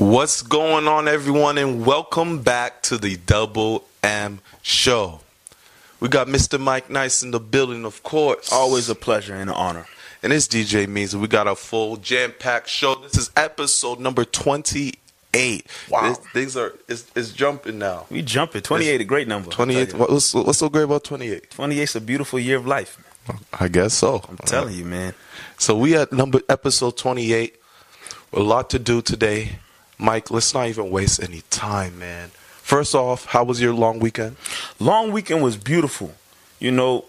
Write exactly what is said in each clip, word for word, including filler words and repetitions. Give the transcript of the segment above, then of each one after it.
What's going on, everyone, and welcome back to the Double M Show. We got Mister Mike Nice in the building, of course. Always a pleasure and an honor. And it's D J Means. We got a full jam-packed show. This is episode number twenty-eight. Wow. This, things are it's, it's jumping now. We jumping. twenty-eight, a great number. twenty-eight. What's, what's so great about twenty-eight? twenty-eight's a beautiful year of life. I guess so. I'm telling you, man. So we at number episode twenty-eight. A lot to do today. Mike, let's not even waste any time, man. First off, how was your long weekend? Long weekend was beautiful. You know,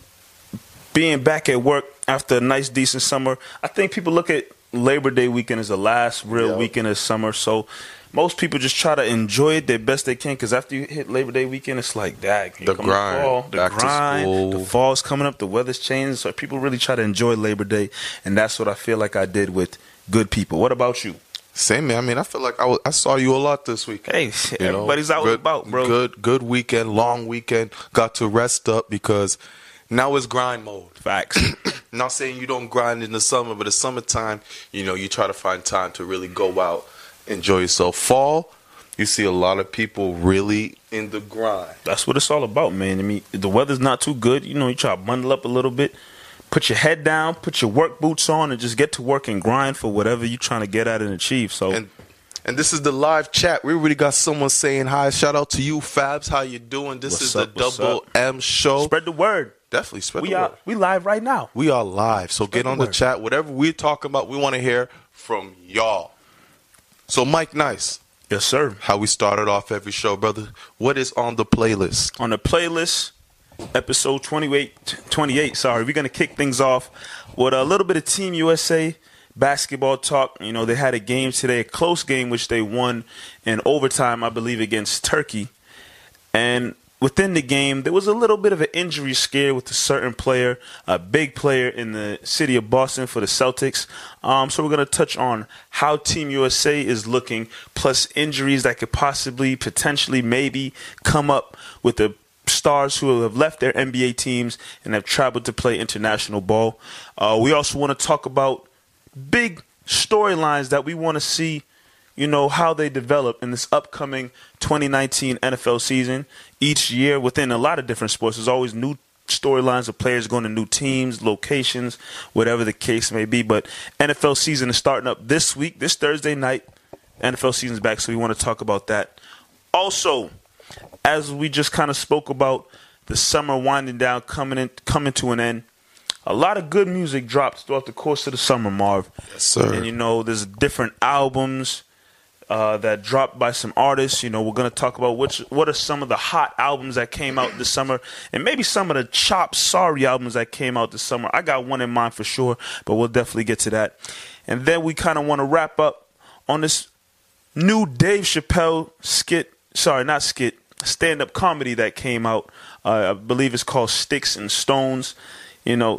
being back at work after a nice, decent summer. I think people look at Labor Day weekend as the last real Yep. weekend of summer. So most people just try to enjoy it the best they can because after you hit Labor Day weekend, it's like, dag, The grind, fall, the back to grind, school. the fall's coming up, the weather's changing. So people really try to enjoy Labor Day, and that's what I feel like I did with good people. What about you? Same, man. I mean, I feel like I, was, I saw you a lot this week. Hey, You know, everybody's out good, and about, bro. Good, good weekend, long weekend. Got to rest up because now it's grind mode. Facts. Not saying you don't grind in the summer, but the summertime, you know, you try to find time to really go out, enjoy yourself. Fall, you see a lot of people really in the grind. That's what it's all about, man. I mean, if the weather's not too good, you know, you try to bundle up a little bit, put your head down, put your work boots on, and just get to work and grind for whatever you're trying to get at and achieve. So, And and this is the live chat. We already got someone saying hi. Shout out to you, Fabs. How you doing? This What's is up, the what's Double up? M Show. spread the word. Definitely spread We the are word. we live right now. We are live, so get the on the word. chat. Whatever we're talking about, we want to hear from y'all. So, Mike Nice, Yes, sir. how we started off every show, brother. What is on the playlist? On the playlist, episode twenty-eight, twenty-eight, sorry, we're going to kick things off with a little bit of Team U S A basketball talk. You know, they had a game today, a close game, which they won in overtime, I believe, against Turkey. And within the game, there was a little bit of an injury scare with a certain player, a big player in the city of Boston for the Celtics. Um, so we're going to touch on how Team U S A is looking, plus injuries that could possibly, potentially, maybe come up with the stars who have left their N B A teams and have traveled to play international ball. Uh, we also want to talk about big storylines that we want to see, you know, how they develop in this upcoming twenty nineteen N F L season. Each year within a lot of different sports, there's always new storylines of players going to new teams, locations, whatever the case may be. But N F L season is starting up this week, this Thursday night. N F L season's back, so we want to talk about that. Also, as we just kind of spoke about the summer winding down, coming in, coming to an end, a lot of good music dropped throughout the course of the summer, Marv. Yes, sir. And, you know, there's different albums uh, that dropped by some artists. You know, we're going to talk about which what are some of the hot albums that came out this summer and maybe some of the chop sorry albums that came out this summer. I got one in mind for sure, but we'll definitely get to that. And then we kind of want to wrap up on this new Dave Chappelle skit, sorry, not skit, stand-up comedy that came out. Uh, I believe it's called Sticks and Stones. You know,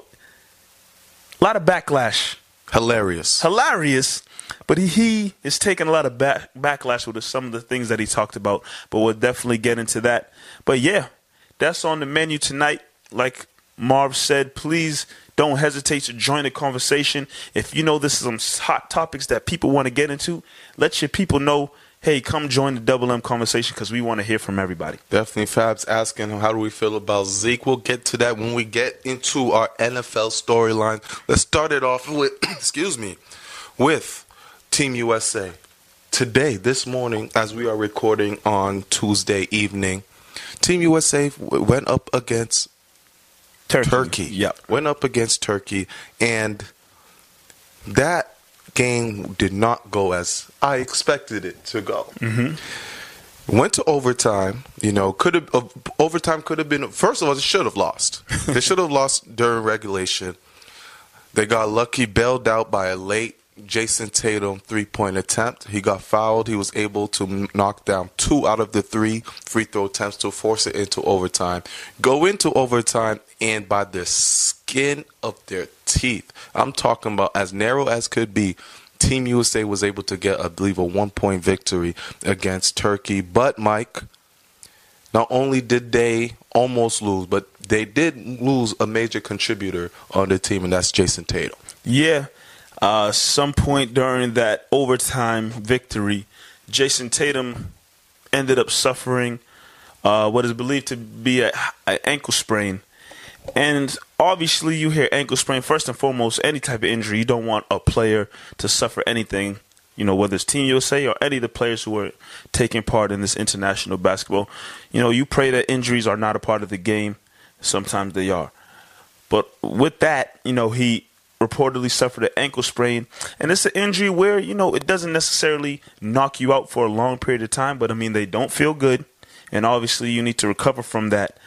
a lot of backlash. Hilarious. Hilarious. But he, he is taking a lot of back, backlash with some of the things that he talked about. But we'll definitely get into that. But yeah, that's on the menu tonight. Like Marv said, please don't hesitate to join the conversation. If you know this is some hot topics that people want to get into, let your people know, hey, come join the Double M conversation because we want to hear from everybody. Definitely Fab's asking how do we feel about Zeke. We'll get to that when we get into our N F L storyline. Let's start it off with, excuse me, with Team U S A. Today, this morning, as we are recording on Tuesday evening, Team U S A w- went up against Turkey. Turkey. Yep. Went up against Turkey, and that game did not go as I expected it to go. Mm-hmm. Went to overtime. You know, could have uh, overtime could have been. First of all, they should have lost. They should have lost during regulation. They got lucky, bailed out by a late Jason Tatum three-point attempt. He got fouled. He was able to m- knock down two out of the three free throw attempts to force it into overtime. Go into overtime, and by the skin of their teeth, I'm talking about as narrow as could be, Team U S A was able to get, I believe, a one-point victory against Turkey. But, Mike, not only did they almost lose, but they did lose a major contributor on the team, and that's Jason Tatum. Yeah. Uh, some point during that overtime victory, Jason Tatum ended up suffering uh, what is believed to be an ankle sprain. And obviously, you hear ankle sprain, first and foremost, any type of injury, you don't want a player to suffer anything, you know, whether it's Team U S A or any of the players who are taking part in this international basketball. You know, you pray that injuries are not a part of the game. Sometimes they are. But with that, you know, he reportedly suffered an ankle sprain. And it's an injury where, you know, it doesn't necessarily knock you out for a long period of time. But, I mean, they don't feel good. And obviously, you need to recover from that.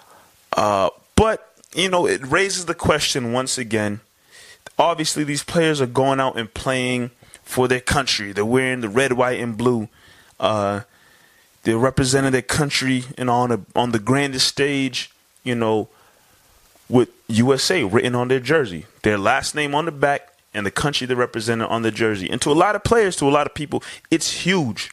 Uh, but, you know, it raises the question once again. Obviously, these players are going out and playing for their country. They're wearing the red, white, and blue. Uh, they're representing their country, you know, on, a, on the grandest stage, you know, with U S A written on their jersey, their last name on the back, and the country they represented on the jersey. And to a lot of players, to a lot of people, it's huge.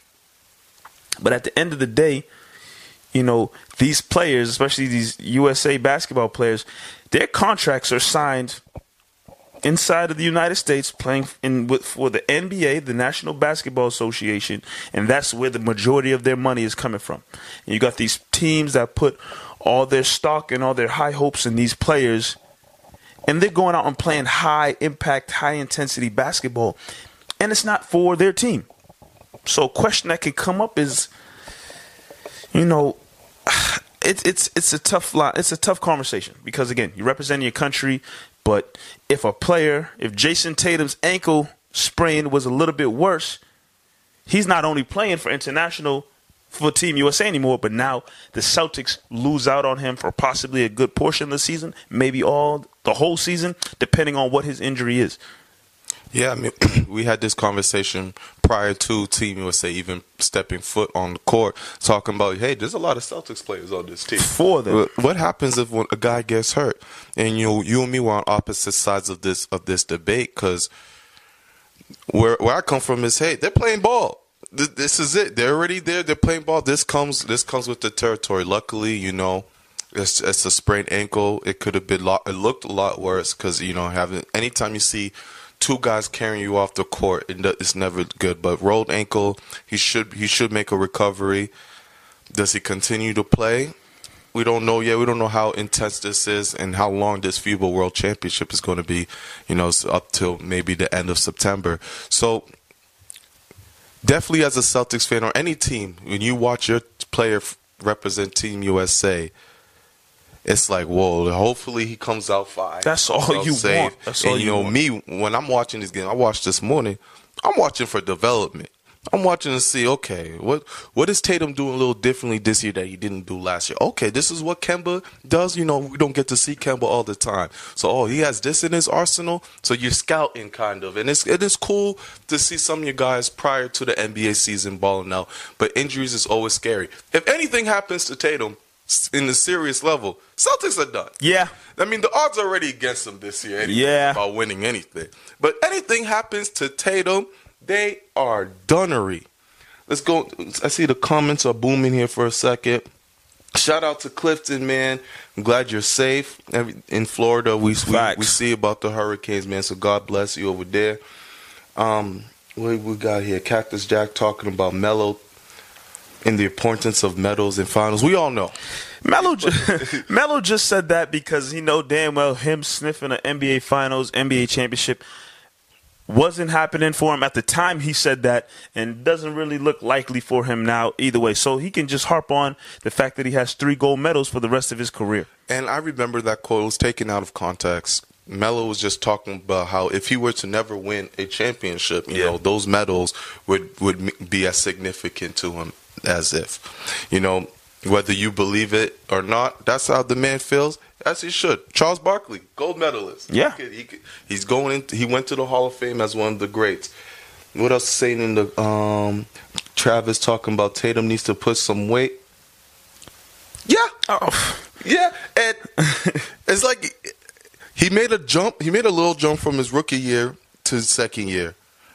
But at the end of the day, you know, these players, especially these U S A basketball players, their contracts are signed inside of the United States, playing in with, for the N B A, the National Basketball Association, and that's where the majority of their money is coming from. And you got these teams that put all their stock and all their high hopes in these players, and they're going out and playing high impact, high intensity basketball, and it's not for their team. So a question that can come up is, you know, it's it's it's a tough line. It's a tough conversation because, again, you're representing your country, but if a player, if Jason Tatum's ankle sprain was a little bit worse, he's not only playing for international for Team U S A anymore, but now the Celtics lose out on him for possibly a good portion of the season, maybe all the whole season, depending on what his injury is. Yeah, I mean, we had this conversation prior to Team U S A even stepping foot on the court, talking about, hey, there's a lot of Celtics players on this team. For them. What happens if a guy gets hurt? And you know, you and me were on opposite sides of this of this debate, because where where I come from is, hey, they're playing ball. This is it. They're already there. They're playing ball. This comes this comes with the territory. Luckily, you know, it's, it's a sprained ankle. It could have been lot, it looked a lot worse, because, you know, having anytime you see two guys carrying you off the court, it's never good. But rolled ankle, he should he should make a recovery. Does he continue to play? We don't know yet. We don't know how intense this is and how long this FIBA World Championship is going to be. You know, it's up till maybe the end of September. So definitely, as a Celtics fan or any team, when you watch your player represent Team U S A, it's like, whoa, hopefully he comes out fine. That's all you safe. want. That's and all you you know, want. me, when I'm watching this game, I watched this morning, I'm watching for development. I'm watching to see, okay, what what is Tatum doing a little differently this year that he didn't do last year? Okay, this is what Kemba does. You know, we don't get to see Kemba all the time. So, oh, he has this in his arsenal. So you're scouting, kind of. And it's, it is cool to see some of your guys prior to the N B A season balling out. But injuries is always scary. If anything happens to Tatum in the serious level, Celtics are done. Yeah. I mean, the odds are already against them this year anyway, Yeah. about winning anything. But anything happens to Tatum, they are dunnery. Let's go. I see the comments are booming here for a second. Shout out to Clifton, man. I'm glad you're safe. In Florida, we we, we see about the hurricanes, man. So God bless you over there. Um, what we got here? Cactus Jack talking about Melo and the importance of medals in finals. We all know. Melo just, Melo just said that because he know damn well him sniffing an N B A Finals, N B A championship wasn't happening for him at the time he said that, and doesn't really look likely for him now either way. So he can just harp on the fact that he has three gold medals for the rest of his career. And I remember that quote was taken out of context. Melo was just talking about how if he were to never win a championship, you yeah. know, those medals would, would be as significant to him as if, you know, whether you believe it or not, that's how the man feels, as he should. Charles Barkley, gold medalist. Yeah. He could, he could, he's going in, he went to the Hall of Fame as one of the greats. What else is saying in the, um, Travis talking about Tatum needs to put some weight. Yeah. Oh. Yeah. And it's like he made a jump, he made a little jump from his rookie year to his second year.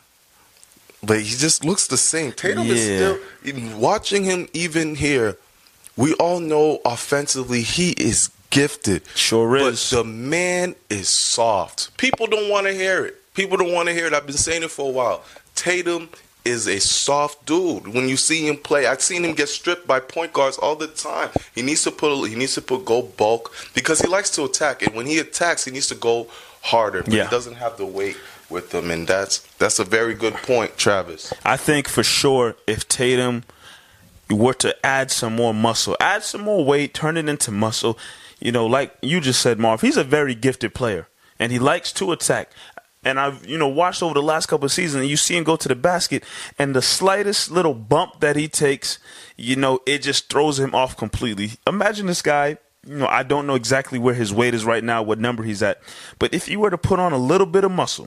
But he just looks the same. Tatum yeah. is still, watching him even here, we all know offensively he is gifted. Sure is. But the man is soft. People don't want to hear it. People don't want to hear it. I've been saying it for a while. Tatum is a soft dude. When you see him play, I've seen him get stripped by point guards all the time. He needs to put he needs to put go bulk because he likes to attack. And when he attacks, he needs to go harder. But yeah. he doesn't have the weight with him, and that's that's a very good point, Travis. I think for sure if Tatum were to add some more muscle, add some more weight, turn it into muscle, you know, like you just said, Marv, he's a very gifted player, and he likes to attack. And I've, you know, watched over the last couple of seasons, and you see him go to the basket, and the slightest little bump that he takes, you know, it just throws him off completely. Imagine this guy, you know, I don't know exactly where his weight is right now, what number he's at, but if you were to put on a little bit of muscle,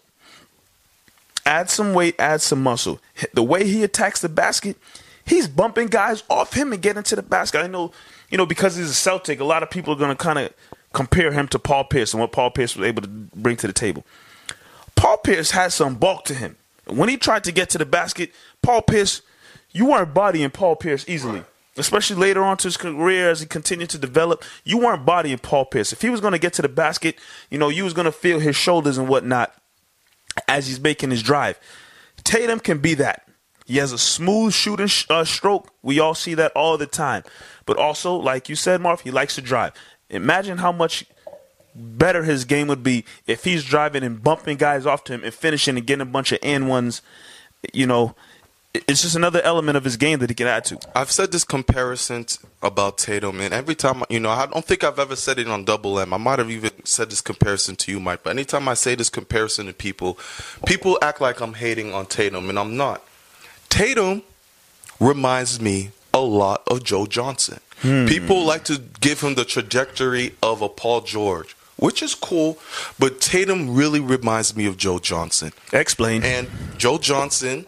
add some weight, add some muscle, the way he attacks the basket, he's bumping guys off him and getting to the basket. I know, you know, because he's a Celtic, a lot of people are going to kind of compare him to Paul Pierce and what Paul Pierce was able to bring to the table. Paul Pierce had some bulk to him. When he tried to get to the basket, Paul Pierce, you weren't bodying Paul Pierce easily, especially later on to his career as he continued to develop. You weren't bodying Paul Pierce. If he was going to get to the basket, you know, you was going to feel his shoulders and whatnot as he's making his drive. Tatum can be that. He has a smooth shooting sh- uh, stroke. We all see that all the time. But also, like you said, Marv, he likes to drive. Imagine how much better his game would be if he's driving and bumping guys off to him and finishing and getting a bunch of and ones. You know, it's just another element of his game that he can add to. I've said this comparison about Tatum, and every time, you know, I don't think I've ever said it on Double M. I might have even said this comparison to you, Mike, but anytime I say this comparison to people, people act like I'm hating on Tatum, and I'm not. Tatum reminds me a lot of Joe Johnson. Hmm. People like to give him the trajectory of a Paul George, which is cool, but Tatum really reminds me of Joe Johnson. Explain. And Joe Johnson,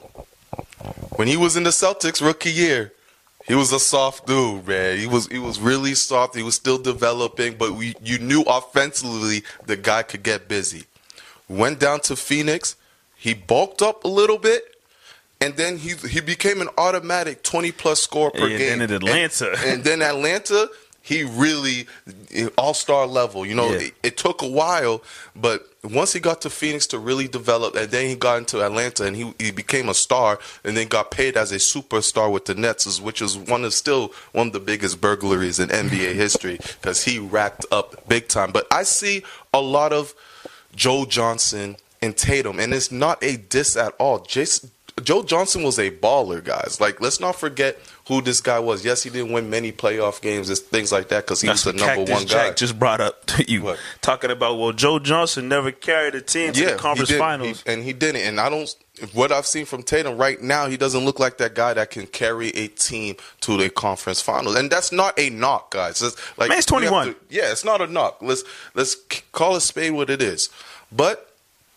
when he was in the Celtics rookie year, he was a soft dude, man. He was he was really soft. He was still developing, but we, you knew offensively the guy could get busy. Went down to Phoenix. He bulked up a little bit, and then he he became an automatic twenty-plus score per yeah, game. And then Atlanta. And, and then Atlanta, he really all-star level. You know, yeah. it, it took a while, but once he got to Phoenix to really develop, and then he got into Atlanta, and he he became a star, and then got paid as a superstar with the Nets, which is one of still one of the biggest burglaries in N B A history because he racked up big time. But I see a lot of Joe Johnson and Tatum, and it's not a diss at all. Jason, Joe Johnson was a baller, guys. Like, let's not forget who this guy was. Yes, he didn't win many playoff games and things like that because he That's was the number Cactus one guy. Jack just brought up to you, what? Talking about, well, Joe Johnson never carried a team to yeah, the conference he did, finals. He, and he didn't. And I don't. What I've seen from Tatum right now, he doesn't look like that guy that can carry a team to the conference finals. And that's not a knock, guys. It's like, Man's twenty-one. To, yeah, it's not a knock. Let's let's call a spade what it is. But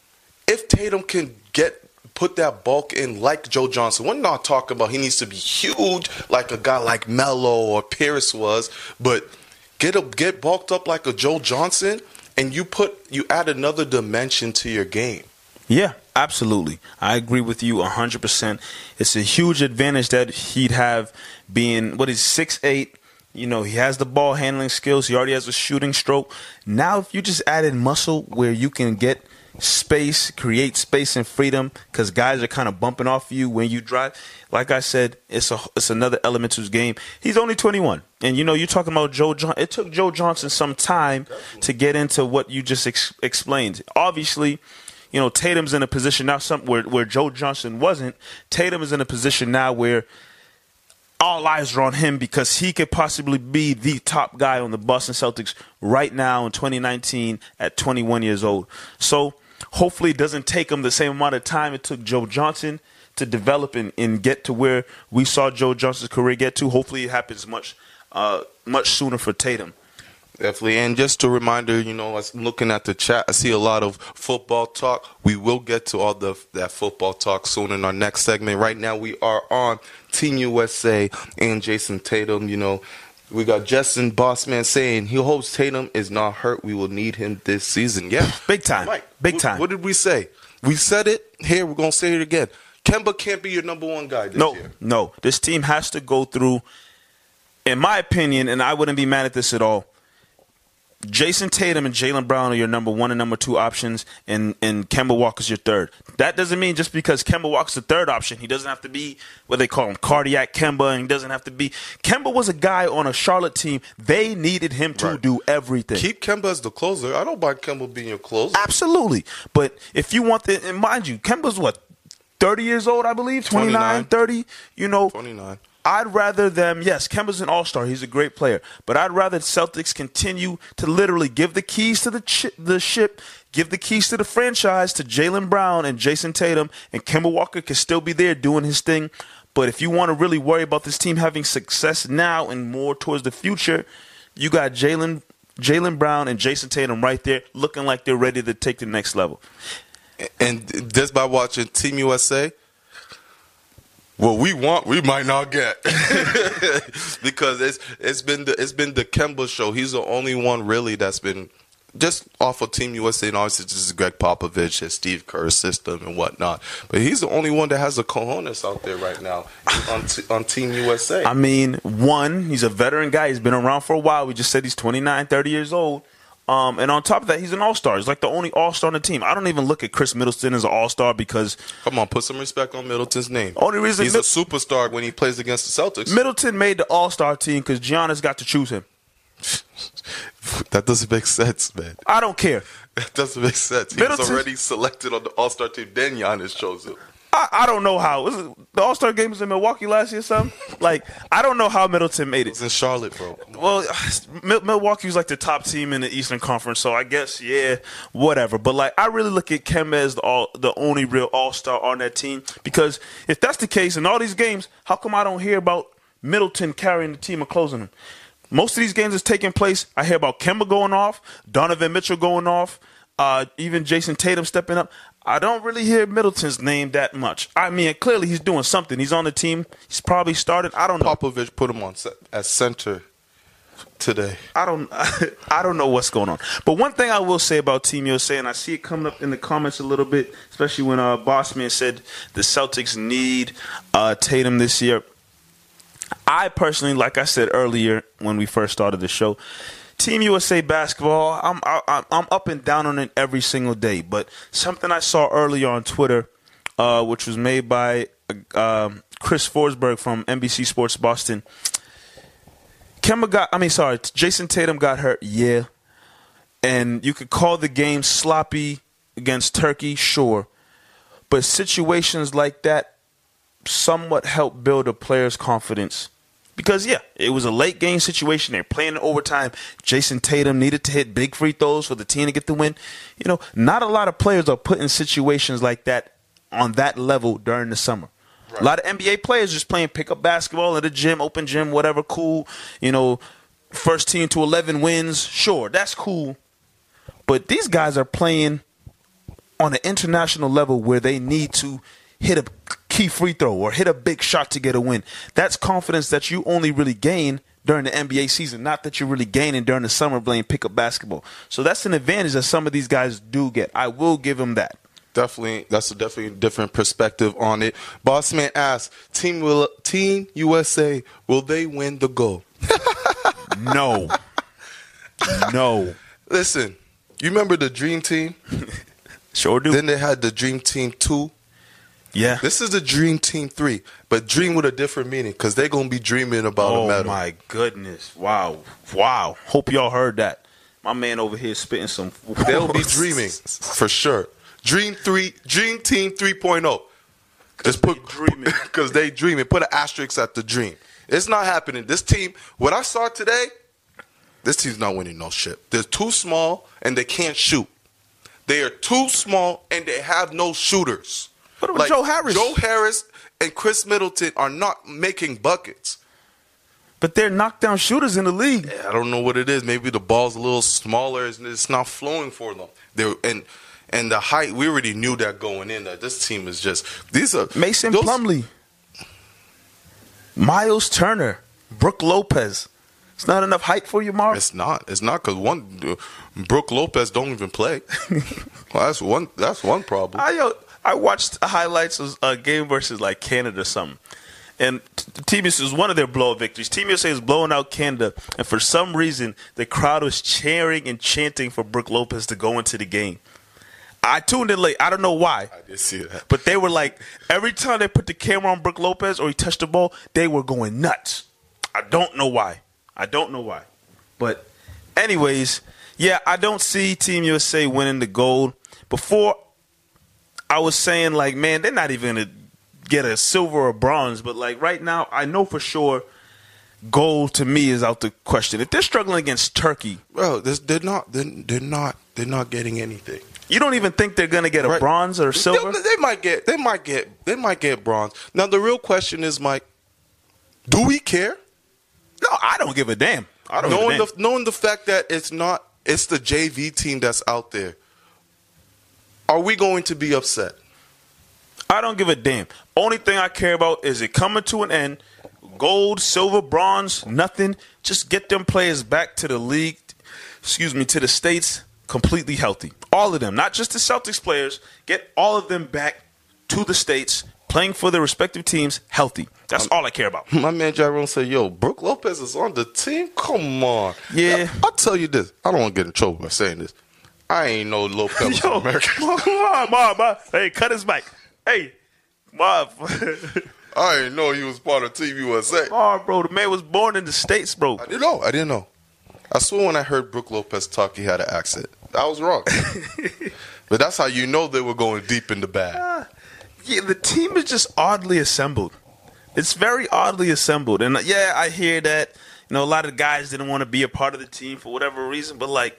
if Tatum can get put that bulk in like Joe Johnson, we're not talking about he needs to be huge like a guy like Melo or Pierce was, but get a, get bulked up like a Joe Johnson, and you put you add another dimension to your game. Yeah, absolutely. I agree with you one hundred percent. It's a huge advantage that he'd have being, what is six eight. You know, he has the ball handling skills. He already has a shooting stroke. Now, if you just added muscle where you can get space, create space and freedom because guys are kind of bumping off you when you drive. Like I said, it's a it's another element to his game. He's only twenty-one. And, you know, you're talking about Joe Johnson. It took Joe Johnson some time to get into what you just ex- explained. Obviously, you know, Tatum's in a position now some, where, where Joe Johnson wasn't. Tatum is in a position now where all eyes are on him because he could possibly be the top guy on the Boston Celtics right now in twenty nineteen at twenty-one years old. So hopefully it doesn't take him the same amount of time it took Joe Johnson to develop and, and get to where we saw Joe Johnson's career get to. Hopefully it happens much uh, much sooner for Tatum. Definitely. And just a reminder, you know, I'm looking at the chat, I see a lot of football talk. We will get to all the that football talk soon in our next segment. Right now we are on Team U S A and Jason Tatum. You know, we got Justin Bossman saying he hopes Tatum is not hurt. We will need him this season. Yeah. Big time. Mike, Big what, time. What did we say? We said it here. We're going to say it again. Kemba can't be your number one guy this no, year. No, this team has to go through, in my opinion, and I wouldn't be mad at this at all, Jason Tatum and Jaylen Brown are your number one and number two options, and, and Kemba Walker's your third. That doesn't mean just because Kemba Walker's the third option, he doesn't have to be what they call him, cardiac Kemba, and he doesn't have to be. Kemba was a guy on a Charlotte team. They needed him to Right. do everything. Keep Kemba as the closer. I don't mind Kemba being your closer. Absolutely. But if you want the, and mind you, Kemba's what, thirty years old, I believe? twenty-nine, twenty-nine. thirty? You know, twenty-nine. I'd rather them, yes, Kemba's an all-star. He's a great player. But I'd rather Celtics continue to literally give the keys to the chi- the ship, give the keys to the franchise to Jaylen Brown and Jason Tatum, and Kemba Walker can still be there doing his thing. But if you want to really worry about this team having success now and more towards the future, you got Jaylen Jaylen Brown and Jason Tatum right there looking like they're ready to take the next level. And just by watching Team U S A, what we want, we might not get, because it's it's been the it's been the Kemba show. He's the only one really that's been just off of Team U S A, and obviously this is Greg Popovich and Steve Kerr's system and whatnot. But he's the only one that has the cojones out there right now on t- on Team U S A. I mean, one, he's a veteran guy. He's been around for a while. We just said he's twenty-nine, thirty years old. Um, and on top of that, he's an all-star. He's like the only all-star on the team. I don't even look at Chris Middleton as an all-star because Come on, put some respect on Middleton's name. Only reason he's Mid- a superstar when he plays against the Celtics. Middleton made the all-star team because Giannis got to choose him. That doesn't make sense, man. I don't care. That doesn't make sense. He Middleton- was already selected on the All-Star team. Then Giannis chose him. I, I don't know how. Was it, the All-Star game was in Milwaukee last year or something? Like, I don't know how Middleton made It was it. in Charlotte, bro. Well, Mil- Milwaukee was like the top team in the Eastern Conference, so I guess, yeah, whatever. But, like, I really look at Kemba as the, all, the only real all-star on that team because if that's the case in all these games, how come I don't hear about Middleton carrying the team and closing them? Most of these games is taking place. I hear about Kemba going off, Donovan Mitchell going off, uh, even Jason Tatum stepping up. I don't really hear Middleton's name that much. I mean, clearly he's doing something. He's on the team. He's probably started. I don't know. Popovich put him on set, as center today. I don't I don't know what's going on. But one thing I will say about Team U S A, and I see it coming up in the comments a little bit, especially when uh, Bossman said the Celtics need uh, Tatum this year. I personally, like I said earlier when we first started the show, Team U S A basketball, I'm I, I'm up and down on it every single day. But something I saw earlier on Twitter, uh, which was made by uh, Chris Forsberg from N B C Sports Boston. Kemba got, I mean, sorry, Jason Tatum got hurt, yeah. And you could call the game sloppy against Turkey, sure. But situations like that somewhat help build a player's confidence. Because, yeah, it was a late game situation. They're playing in overtime. Jason Tatum needed to hit big free throws for the team to get the win. You know, not a lot of players are put in situations like that on that level during the summer. Right. A lot of N B A players just playing pickup basketball at a gym, open gym, whatever, cool. You know, first team to eleven wins, sure, that's cool. But these guys are playing on an international level where they need to hit a key free throw or hit a big shot to get a win. That's confidence that you only really gain during the N B A season, not that you're really gaining during the summer playing pickup basketball. So that's an advantage that some of these guys do get. I will give them that. Definitely, that's a definitely different perspective on it. Bossman asks, Team will, Team U S A, will they win the gold? No. No. Listen, you remember the Dream Team? Sure do. Then they had the Dream Team two. Yeah. This is the Dream Team three, but dream with a different meaning because they're going to be dreaming about oh a medal. Oh, my goodness. Wow. Wow. Hope y'all heard that. My man over here spitting some. They'll be dreaming for sure. Dream three, Dream Team three point oh. Just put dreaming because they dreaming. Put an asterisk at the dream. It's not happening. This team, what I saw today, this team's not winning no shit. They're too small and they can't shoot. They are too small and they have no shooters. What about like, Joe Harris? Joe Harris and Chris Middleton are not making buckets. But they're knockdown shooters in the league. Yeah, I don't know what it is. Maybe the ball's a little smaller and it's not flowing for them. They're and and the height, we already knew that going in. That this team is just these are Mason those, Plumlee, Miles Turner, Brooke Lopez. It's not enough height for you, Mark. It's not. It's not because one uh, Brooke Lopez don't even play. Well, that's one. That's one problem. I yo, I watched highlights of a game versus like Canada or something, And Team U S A is one of their blowout victories. Team U S A is blowing out Canada, and for some reason, the crowd was cheering and chanting for Brook Lopez to go into the game. I tuned in late. I don't know why. I did see that. But they were like, every time they put the camera on Brook Lopez or he touched the ball, they were going nuts. I don't know why. I don't know why. But anyways, yeah, I don't see Team U S A winning the gold. Before, I was saying, like, man, they're not even going to get a silver or bronze. But, like, right now, I know for sure gold to me is out the question. If they're struggling against Turkey. Bro, this, they're not, they're, they're not, they're not getting anything. You don't even think they're going to get a right. bronze or silver? They, they might get, they might get, they might get bronze. Now, the real question is, Mike, do we care? No, I don't give a damn. I don't knowing give a damn. the knowing the fact that it's not, it's the J V team that's out there. Are we going to be upset? I don't give a damn. Only thing I care about is it coming to an end. Gold, silver, bronze, nothing. Just get them players back to the league. Excuse me, to the States. Completely healthy. All of them, not just the Celtics players. Get all of them back to the States, playing for their respective teams, healthy. That's all I care about. My man Jaron said, yo, Brook Lopez is on the team? Come on. Yeah. I'll tell you this. I don't want to get in trouble by saying this. I ain't know Lopez was Yo, American. Come on, Mom, Mom. Hey, cut his mic. Hey, Mom. I didn't know he was part of Team U S A. Oh, bro, the man was born in the States, bro. I didn't know. I didn't know. I swear when I heard Brook Lopez talk, he had an accent. I was wrong. But that's how you know they were going deep in the bag. Uh, yeah, the team is just oddly assembled. It's very oddly assembled. And, yeah, I hear that. You know, a lot of guys didn't want to be a part of the team for whatever reason. But, like,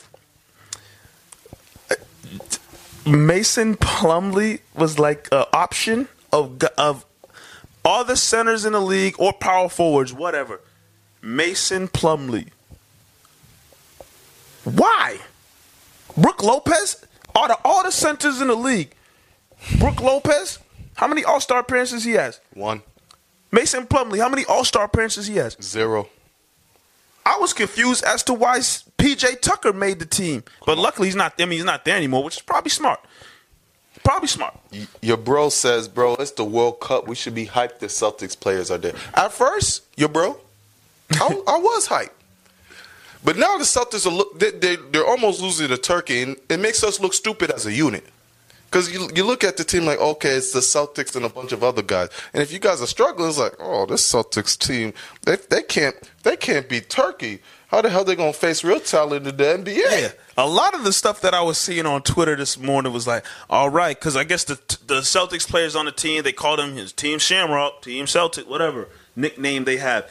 Mason Plumlee was, like, an option of of all the centers in the league or power forwards, whatever. Mason Plumlee. Why? Brook Lopez? Out of all the centers in the league, Brook Lopez, how many All-Star appearances he has? One. Mason Plumlee, how many All-Star appearances he has? Zero. I was confused as to why P J Tucker made the team. But luckily he's not I mean, he's not there anymore, which is probably smart. Probably smart. Your bro says, bro, it's the World Cup. We should be hyped the Celtics players are there. At first, your bro, I, I was hyped. But now the Celtics are look, they, they, they're almost losing to Turkey, and it makes us look stupid as a unit. Because you, you look at the team like, okay, it's the Celtics and a bunch of other guys. And if you guys are struggling, it's like, oh, this Celtics team, they they can't they can't beat Turkey. How the hell they going to face real talent in the N B A? Yeah. A lot of the stuff that I was seeing on Twitter this morning was like, all right, because I guess the the Celtics players on the team, they called him his Team Shamrock, Team Celtic, whatever nickname they have.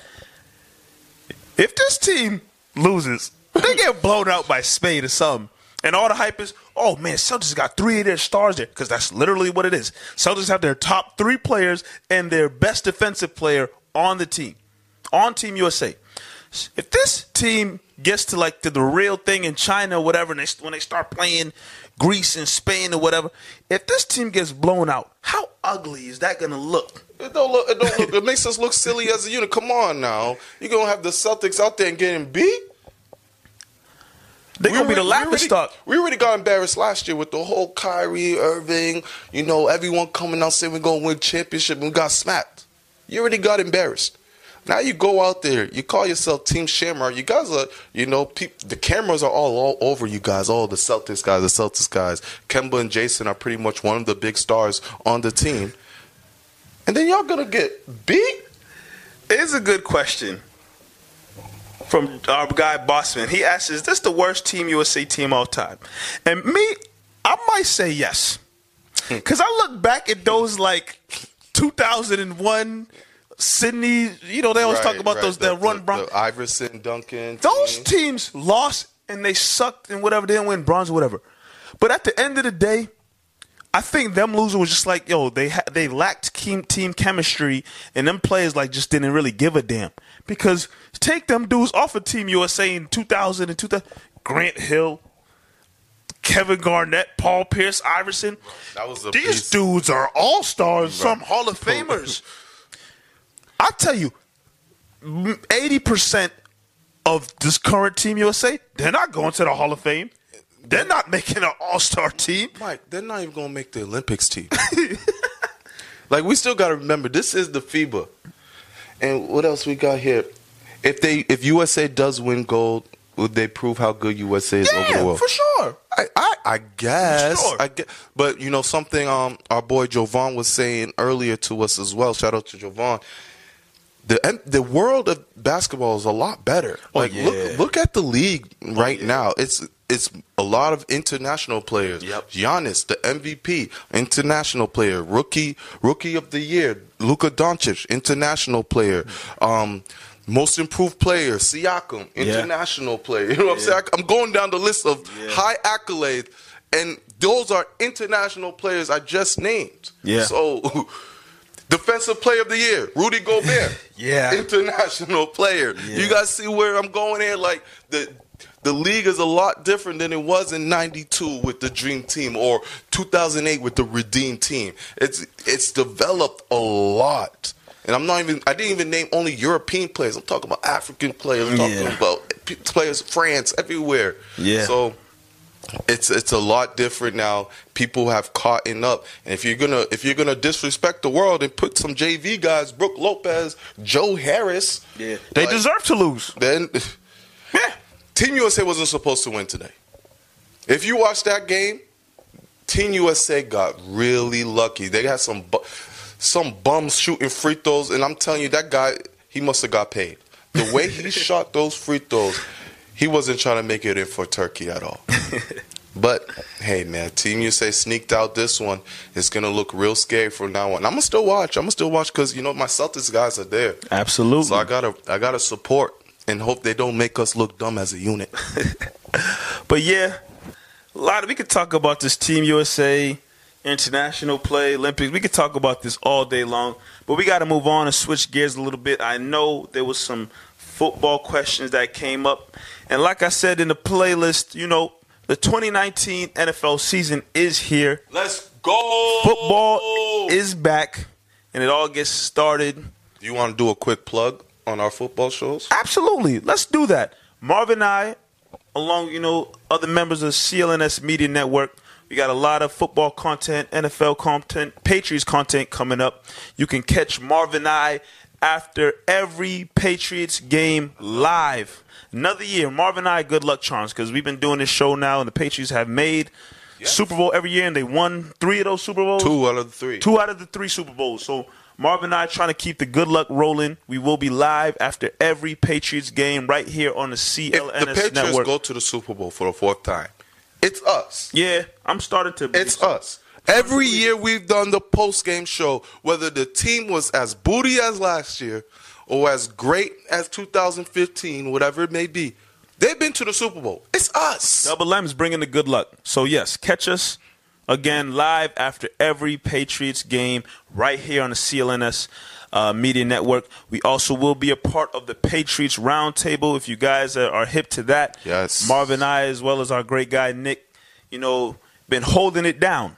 If this team loses, they get blown out by Spade or something. And all the hype is, oh, man, Celtics got three of their stars there, because that's literally what it is. Celtics have their top three players and their best defensive player on the team, on Team U S A. If this team gets to, like, to the real thing in China or whatever, and they, when they start playing Greece and Spain or whatever, if this team gets blown out, how ugly is that going to look? It don't look. It don't look. It makes us look silly as a unit. Come on now, you gonna have the Celtics out there and getting beat? They're going to be the laughing stock. We already got embarrassed last year with the whole Kyrie Irving, you know, everyone coming out saying we're going to win championship, and we got smacked. You already got embarrassed. Now you go out there, you call yourself Team Shamrock. You guys are, you know, peop- the cameras are all, all over you guys, all the Celtics guys, the Celtics guys. Kemba and Jason are pretty much one of the big stars on the team. And then y'all going to get beat? It's a good question. From our guy Bossman, he asks, is this the worst Team U S A team all time? And me, I might say yes. Because I look back at those, like, two thousand one Sydney, you know, they always right, talk about right. those, the, that run. the, Bron- the Iverson, Duncan. Those team. teams lost and they sucked and whatever. They didn't win bronze or whatever. But at the end of the day, I think them losing was just like, yo, they ha- they lacked team, team chemistry, and them players like just didn't really give a damn. Because take them dudes off of Team U S A in two thousand and two thousand, Grant Hill, Kevin Garnett, Paul Pierce, Iverson. That was a These piece. dudes are all-stars, Right. some Hall of Famers. I tell you, eighty percent of this current Team U S A, they're not going to the Hall of Fame. They're not making an all-star team. Mike, they're not even going to make the Olympics team. Like, we still got to remember, this is the FIBA. And what else we got here? If they, if U S A does win gold, would they prove how good U S A is yeah, over the world? for sure. I, I, I guess. Sure. I guess. But, you know, something um our boy Jovan was saying earlier to us as well. Shout out to Jovan. The the world of basketball is a lot better. Oh, Like yeah. look look at the league right yeah. now. It's it's a lot of international players. Yep. Giannis, the M V P, international player. Rookie rookie of the year, Luka Doncic, international player. Um, most improved player, Siakam, international yeah. player. You know what yeah. I'm saying? I'm going down the list of yeah. high accolades, and those are international players I just named. Yeah. So. Defensive player of the year, Rudy Gobert. yeah. International player. Yeah. You guys see where I'm going here? Like, the the league is a lot different than it was in ninety-two with the Dream Team or two thousand eight with the Redeem Team. It's it's developed a lot. And I'm not even, I didn't even name only European players. I'm talking about African players. I'm talking yeah. about players, France, everywhere. Yeah. So, It's it's a lot different now. People have caught up, and if you're gonna if you're gonna disrespect the world and put some J V guys, Brooke Lopez, Joe Harris, yeah, they like, deserve to lose. Then, yeah, Team U S A wasn't supposed to win today. If you watch that game, Team U S A got really lucky. They had some bu- some bums shooting free throws, and I'm telling you, that guy, he must have got paid. The way he shot those free throws. He wasn't trying to make it in for Turkey at all. But, hey, man, Team U S A sneaked out this one. It's going to look real scary from now on. I'm going to still watch. I'm going to still watch because, you know, my Celtics guys are there. Absolutely. So I got to I gotta support and hope they don't make us look dumb as a unit. But, yeah, a lot of, we could talk about this Team U S A, international play, Olympics. We could talk about this all day long. But we got to move on and switch gears a little bit. I know there was some football questions that came up. And like I said in the playlist, you know, the twenty nineteen N F L season is here. Let's go. Football is back, and it all gets started. Do you want to do a quick plug on our football shows? Absolutely. Let's do that. Marvin and I, along, you know, other members of C L N S Media Network, we got a lot of football content, N F L content, Patriots content coming up. You can catch Marvin and I after every Patriots game live. Another year, Marvin and I, good luck charms, because we've been doing this show now, and the Patriots have made yes. Super Bowl every year, and they won three of those Super Bowls. Two out of the three. Two out of the three Super Bowls. So Marvin and I are trying to keep the good luck rolling. We will be live after every Patriots game right here on the C L N S Network. If the Patriots Network. go to the Super Bowl for the fourth time, it's us. Yeah, I'm starting to. It's so. us. Every year we've done the post-game show, whether the team was as booty as last year or as great as two thousand fifteen, whatever it may be, they've been to the Super Bowl. It's us. Double M's bringing the good luck. So, yes, catch us again live after every Patriots game right here on the C L N S uh, Media Network. We also will be a part of the Patriots Roundtable if you guys are, are hip to that. Yes. Marvin and I, as well as our great guy Nick, you know, been holding it down.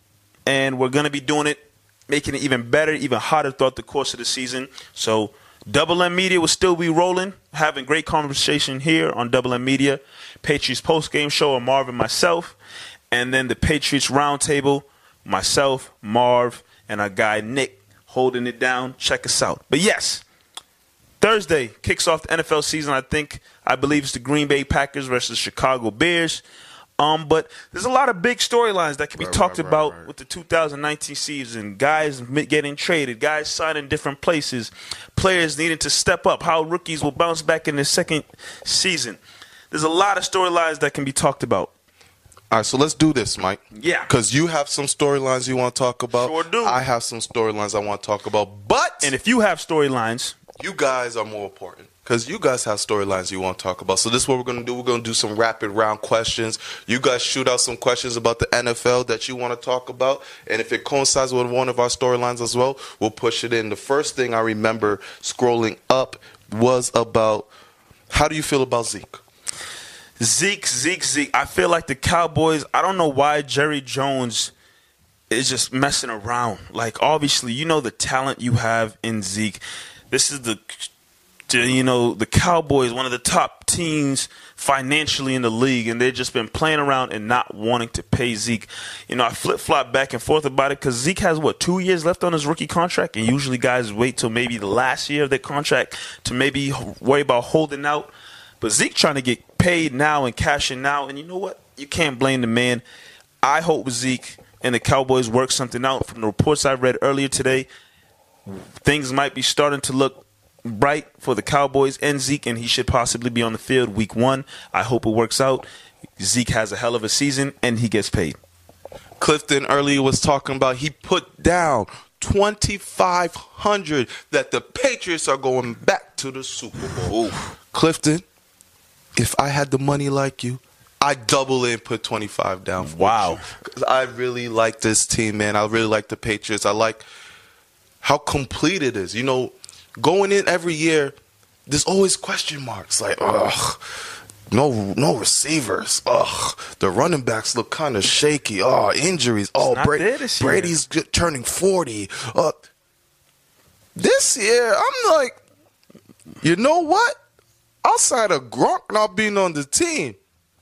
And we're going to be doing it, making it even better, even hotter throughout the course of the season. So Double M Media will still be rolling, having great conversation here on Double M Media. Patriots post-game show on Marv and myself. And then the Patriots Roundtable, myself, Marv, and our guy Nick holding it down. Check us out. But yes, Thursday kicks off the N F L season. I think, I believe it's the Green Bay Packers versus Chicago Bears. Um, but there's a lot of big storylines that can be right, talked right, about right, right. with the two thousand nineteen season. Guys getting traded, guys signing different places, players needing to step up, how rookies will bounce back in their second season. There's a lot of storylines that can be talked about. All right, so let's do this, Mike. Yeah. Because you have some storylines you want to talk about. Sure do. I have some storylines I want to talk about. But And if you have storylines, you guys are more important. Because you guys have storylines you want to talk about. So this is what we're going to do. We're going to do some rapid round questions. You guys shoot out some questions about the N F L that you want to talk about. And if it coincides with one of our storylines as well, we'll push it in. The first thing I remember scrolling up was about, how do you feel about Zeke? Zeke, Zeke, Zeke. I feel like the Cowboys, I don't know why Jerry Jones is just messing around. Like, obviously, you know the talent you have in Zeke. This is the... You know, the Cowboys, one of the top teams financially in the league, and they've just been playing around and not wanting to pay Zeke. You know, I flip-flop back and forth about it because Zeke has, what, two years left on his rookie contract, and usually guys wait till maybe the last year of their contract to maybe worry about holding out. But Zeke trying to get paid now and cash in now, and you know what? You can't blame the man. I hope Zeke and the Cowboys work something out. From the reports I read earlier today, things might be starting to look bright for the Cowboys and Zeke, and he should possibly be on the field week one. I hope it works out. Zeke has a hell of a season, and he gets paid. Clifton earlier was talking about he put down twenty-five hundred that the Patriots are going back to the Super Bowl. Ooh. Clifton, if I had the money like you, I'd double it and put twenty-five down for wow. you. Because I really like this team, man. I really like the Patriots. I like how complete it is. You know, going in every year, there's always question marks. Like, ugh, no no receivers. Ugh, the running backs look kind of shaky. Oh, injuries. Oh, Bra- Brady's turning forty. Uh, this year, I'm like, you know what? Outside of Gronk not being on the team,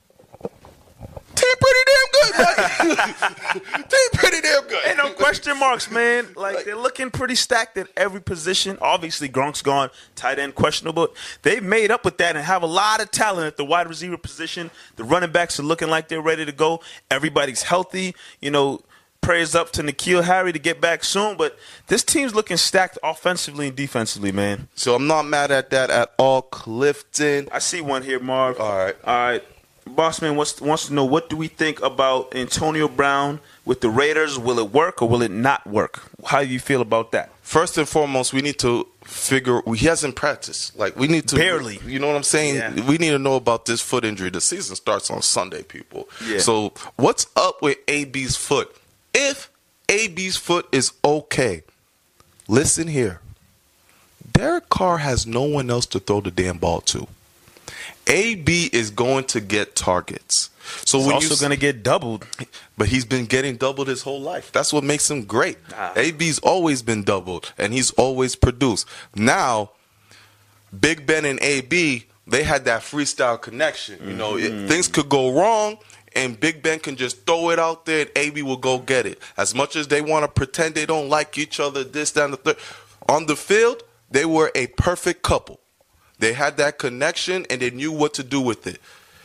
team pretty damn good, man. Team pretty damn good. Ain't no question marks, man. Like, like, they're looking pretty stacked at every position. Obviously, Gronk's gone, tight end questionable. They've made up with that and have a lot of talent at the wide receiver position. The running backs are looking like they're ready to go. Everybody's healthy. You know, prayers up to N'Keal Harry to get back soon. But this team's looking stacked offensively and defensively, man. So I'm not mad at that at all, Clifton. I see one here, Marv. All right. All right. Bossman wants, wants to know, what do we think about Antonio Brown with the Raiders? Will it work or will it not work? How do you feel about that? First and foremost, we need to figure – he hasn't practiced. Like, we need to – Barely. You know what I'm saying? Yeah. We need to know about this foot injury. The season starts on Sunday, people. Yeah. So what's up with A B's foot? If A B's foot is okay, listen here. Derek Carr has no one else to throw the damn ball to. A B is going to get targets. So He's when also going to get doubled. But he's been getting doubled his whole life. That's what makes him great. Ah. A B's always been doubled, and he's always produced. Now, Big Ben and A B, they had that freestyle connection. You know, mm-hmm. it, things could go wrong, and Big Ben can just throw it out there, and A B will go get it. As much as they want to pretend they don't like each other, this, that, and the third. On the field, they were a perfect couple. They had that connection, and they knew what to do with it.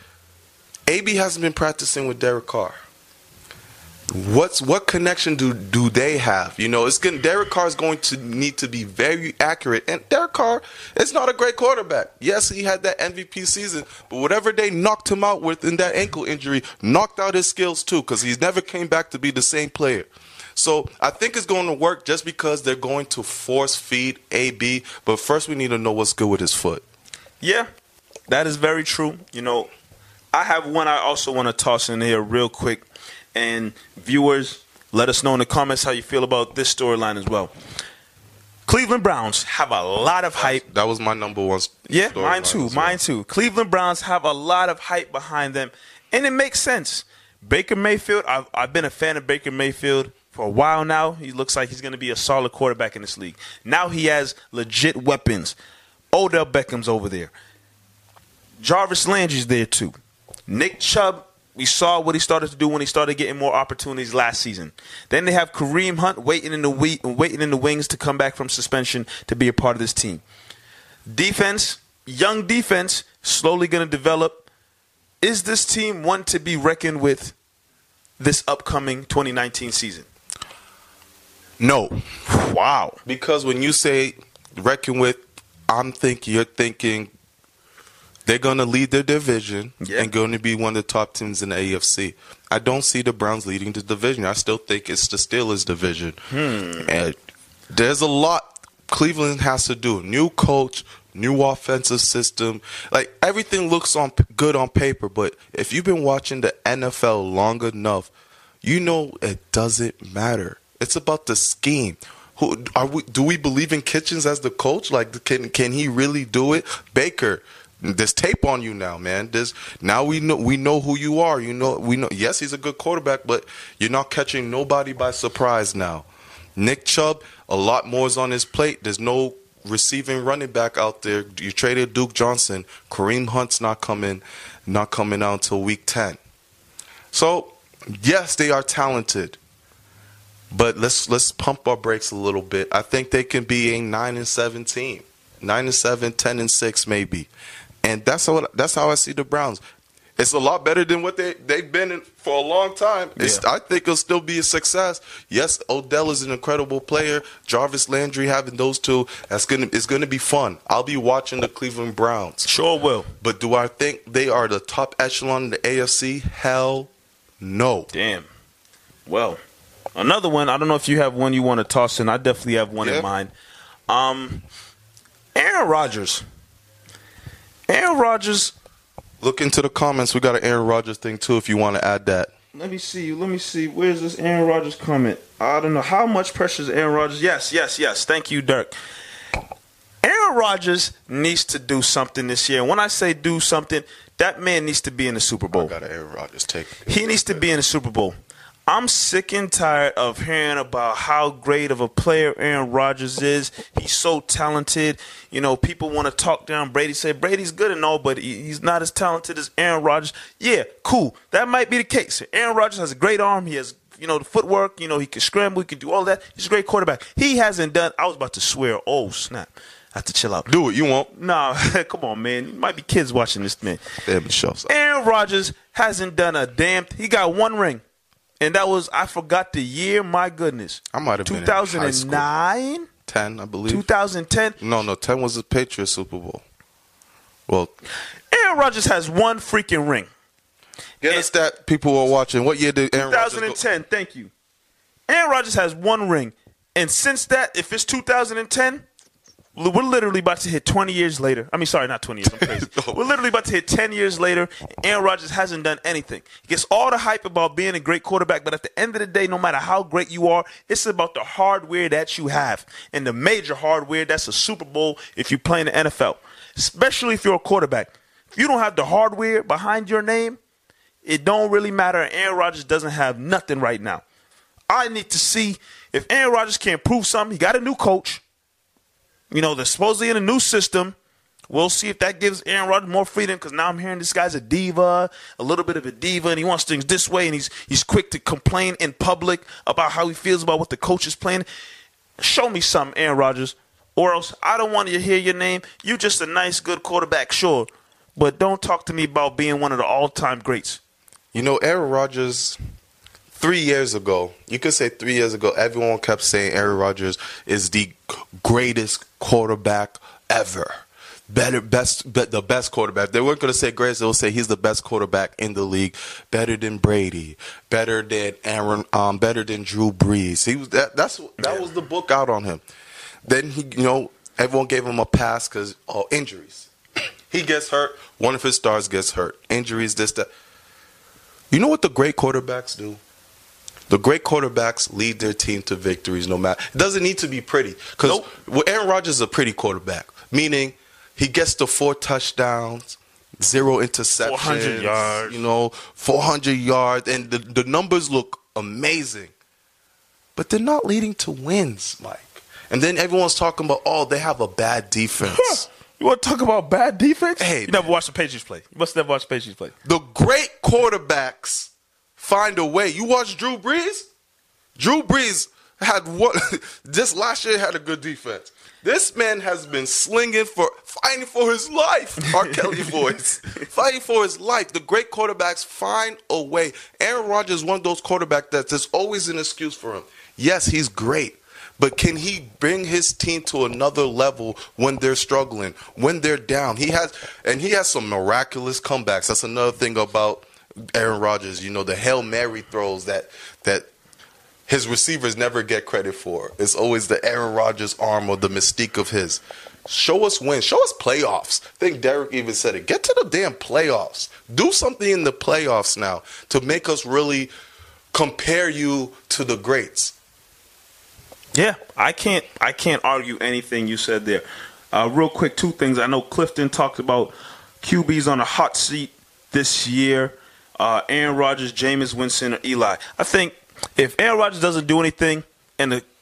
A B hasn't been practicing with Derek Carr. What's what connection do do they have? You know, it's going Derek Carr is going to need to be very accurate, and Derek Carr is not a great quarterback. Yes, he had that M V P season, but whatever they knocked him out with in that ankle injury knocked out his skills too, because he's never came back to be the same player. So I think it's going to work just because they're going to force feed A B. But first, we need to know what's good with his foot. Yeah, that is very true. You know, I have one I also want to toss in here real quick. And viewers, let us know in the comments how you feel about this storyline as well. Cleveland Browns have a lot of hype. That was my number one. Yeah, mine too. Well. Mine too. Cleveland Browns have a lot of hype behind them. And it makes sense. Baker Mayfield, I've, I've been a fan of Baker Mayfield for a while now. He looks like he's going to be a solid quarterback in this league. Now he has legit weapons. Odell Beckham's over there. Jarvis Landry's there too. Nick Chubb, we saw what he started to do when he started getting more opportunities last season. Then they have Kareem Hunt waiting in the we- waiting in the wings to come back from suspension to be a part of this team. Defense, young defense, slowly going to develop. Is this team one to be reckoned with this upcoming twenty nineteen season? No. Wow. Because when you say reckon with, I'm thinking you're thinking they're going to lead their division yeah. and going to be one of the top teams in the A F C. I don't see the Browns leading the division. I still think it's the Steelers division. Hmm. And there's a lot Cleveland has to do. New coach, new offensive system. Like, everything looks on good on paper, but if you've been watching the N F L long enough, you know it doesn't matter. It's about the scheme. Who are we? Do we believe in Kitchens as the coach? Like, can can he really do it? Baker, there's tape on you now, man. There's now we know we know who you are. You know we know. Yes, he's a good quarterback, but you're not catching nobody by surprise now. Nick Chubb, a lot more is on his plate. There's no receiving running back out there. You traded Duke Johnson. Kareem Hunt's not coming, not coming out until week ten. So, yes, they are talented. But let's let's pump our brakes a little bit. I think they can be a nine and seven team. nine and seven, ten and six maybe. And that's how that's how I see the Browns. It's a lot better than what they, they've been in for a long time. It's, yeah. I think it'll still be a success. Yes, Odell is an incredible player. Jarvis Landry, having those two, that's gonna it's gonna be fun. I'll be watching the Cleveland Browns. Sure will. But do I think they are the top echelon in the A F C? Hell no. Damn. Well, another one, I don't know if you have one you want to toss in. I definitely have one yeah. in mind. Um, Aaron Rodgers. Aaron Rodgers. Look into the comments. We got an Aaron Rodgers thing, too, if you want to add that. Let me see. Let me see. Where's this Aaron Rodgers comment? I don't know. How much pressure is Aaron Rodgers? Yes, yes, yes. Thank you, Dirk. Aaron Rodgers needs to do something this year. When I say do something, that man needs to be in the Super Bowl. I got an Aaron Rodgers take. He needs to be in the Super Bowl. I'm sick and tired of hearing about how great of a player Aaron Rodgers is. He's so talented. You know, people want to talk down Brady, say Brady's good and all, but he's not as talented as Aaron Rodgers. Yeah, cool. That might be the case. Aaron Rodgers has a great arm. He has, you know, the footwork. You know, he can scramble. He can do all that. He's a great quarterback. He hasn't done – I was about to swear. Oh, snap. I have to chill out. Do it. You won't. Nah, come on, man. You might be kids watching this, man. Damn, show. Aaron Rodgers hasn't done a damn – he got one ring. And that was, I forgot the year, my goodness. I might have been two thousand nine? ten, I believe. two thousand ten? No, no, ten was the Patriots Super Bowl. Well, Aaron Rodgers has one freaking ring. Get and us that, people who are watching. What year did Aaron Rodgers twenty ten, go? Thank you. Aaron Rodgers has one ring. And since that, if it's two thousand ten, we're literally about to hit twenty years later. I mean, sorry, not twenty years. I'm crazy. no. We're literally about to hit ten years later. Aaron Rodgers hasn't done anything. He gets all the hype about being a great quarterback, but at the end of the day, no matter how great you are, it's about the hardware that you have. And the major hardware, that's a Super Bowl if you play in the N F L, especially if you're a quarterback. If you don't have the hardware behind your name, it don't really matter. Aaron Rodgers doesn't have nothing right now. I need to see if Aaron Rodgers can prove something. He got a new coach. You know, they're supposedly in a new system. We'll see if that gives Aaron Rodgers more freedom because now I'm hearing this guy's a diva, a little bit of a diva, and he wants things this way, and he's he's quick to complain in public about how he feels about what the coach is playing. Show me something, Aaron Rodgers, or else I don't want to hear your name. You're just a nice, good quarterback, sure, but don't talk to me about being one of the all-time greats. You know, Aaron Rodgers, three years ago, you could say three years ago, everyone kept saying Aaron Rodgers is the greatest quarterback ever. Better, best, be, the best quarterback. They weren't going to say greatest. They'll say he's the best quarterback in the league. Better than Brady. Better than Aaron. Um, better than Drew Brees. He was that. That's that was the book out on him. Then he, you know, everyone gave him a pass because oh, injuries. He gets hurt. One of his stars gets hurt. Injuries. This that. You know what the great quarterbacks do? The great quarterbacks lead their team to victories no matter. It doesn't need to be pretty. Because nope. well, Aaron Rodgers is a pretty quarterback, meaning he gets to four touchdowns, zero interceptions. four hundred yards. You know, four hundred yards. And the, the numbers look amazing. But they're not leading to wins, Mike. And then everyone's talking about, oh, they have a bad defense. You want to talk about bad defense? Hey, you never watched the Patriots play. You must never watch the Patriots play. The great quarterbacks find a way. You watch Drew Brees? Drew Brees had one just last year had a good defense. This man has been slinging for fighting for his life. R. Kelly voice. Fighting for his life. The great quarterbacks find a way. Aaron Rodgers is one of those quarterbacks that there's always an excuse for him. Yes, he's great. But can he bring his team to another level when they're struggling, when they're down? He has, and he has some miraculous comebacks. That's another thing about Aaron Rodgers. You know, the Hail Mary throws that that his receivers never get credit for. It's always the Aaron Rodgers arm or the mystique of his. Show us wins. Show us playoffs. I think Derek even said it. Get to the damn playoffs. Do something in the playoffs now to make us really compare you to the greats. Yeah, I can't I can't argue anything you said there. Uh, real quick, two things. I know Clifton talked about Q Bs on a hot seat this year. Uh, Aaron Rodgers, Jameis Winston, or Eli. I think if Aaron Rodgers doesn't do anything and the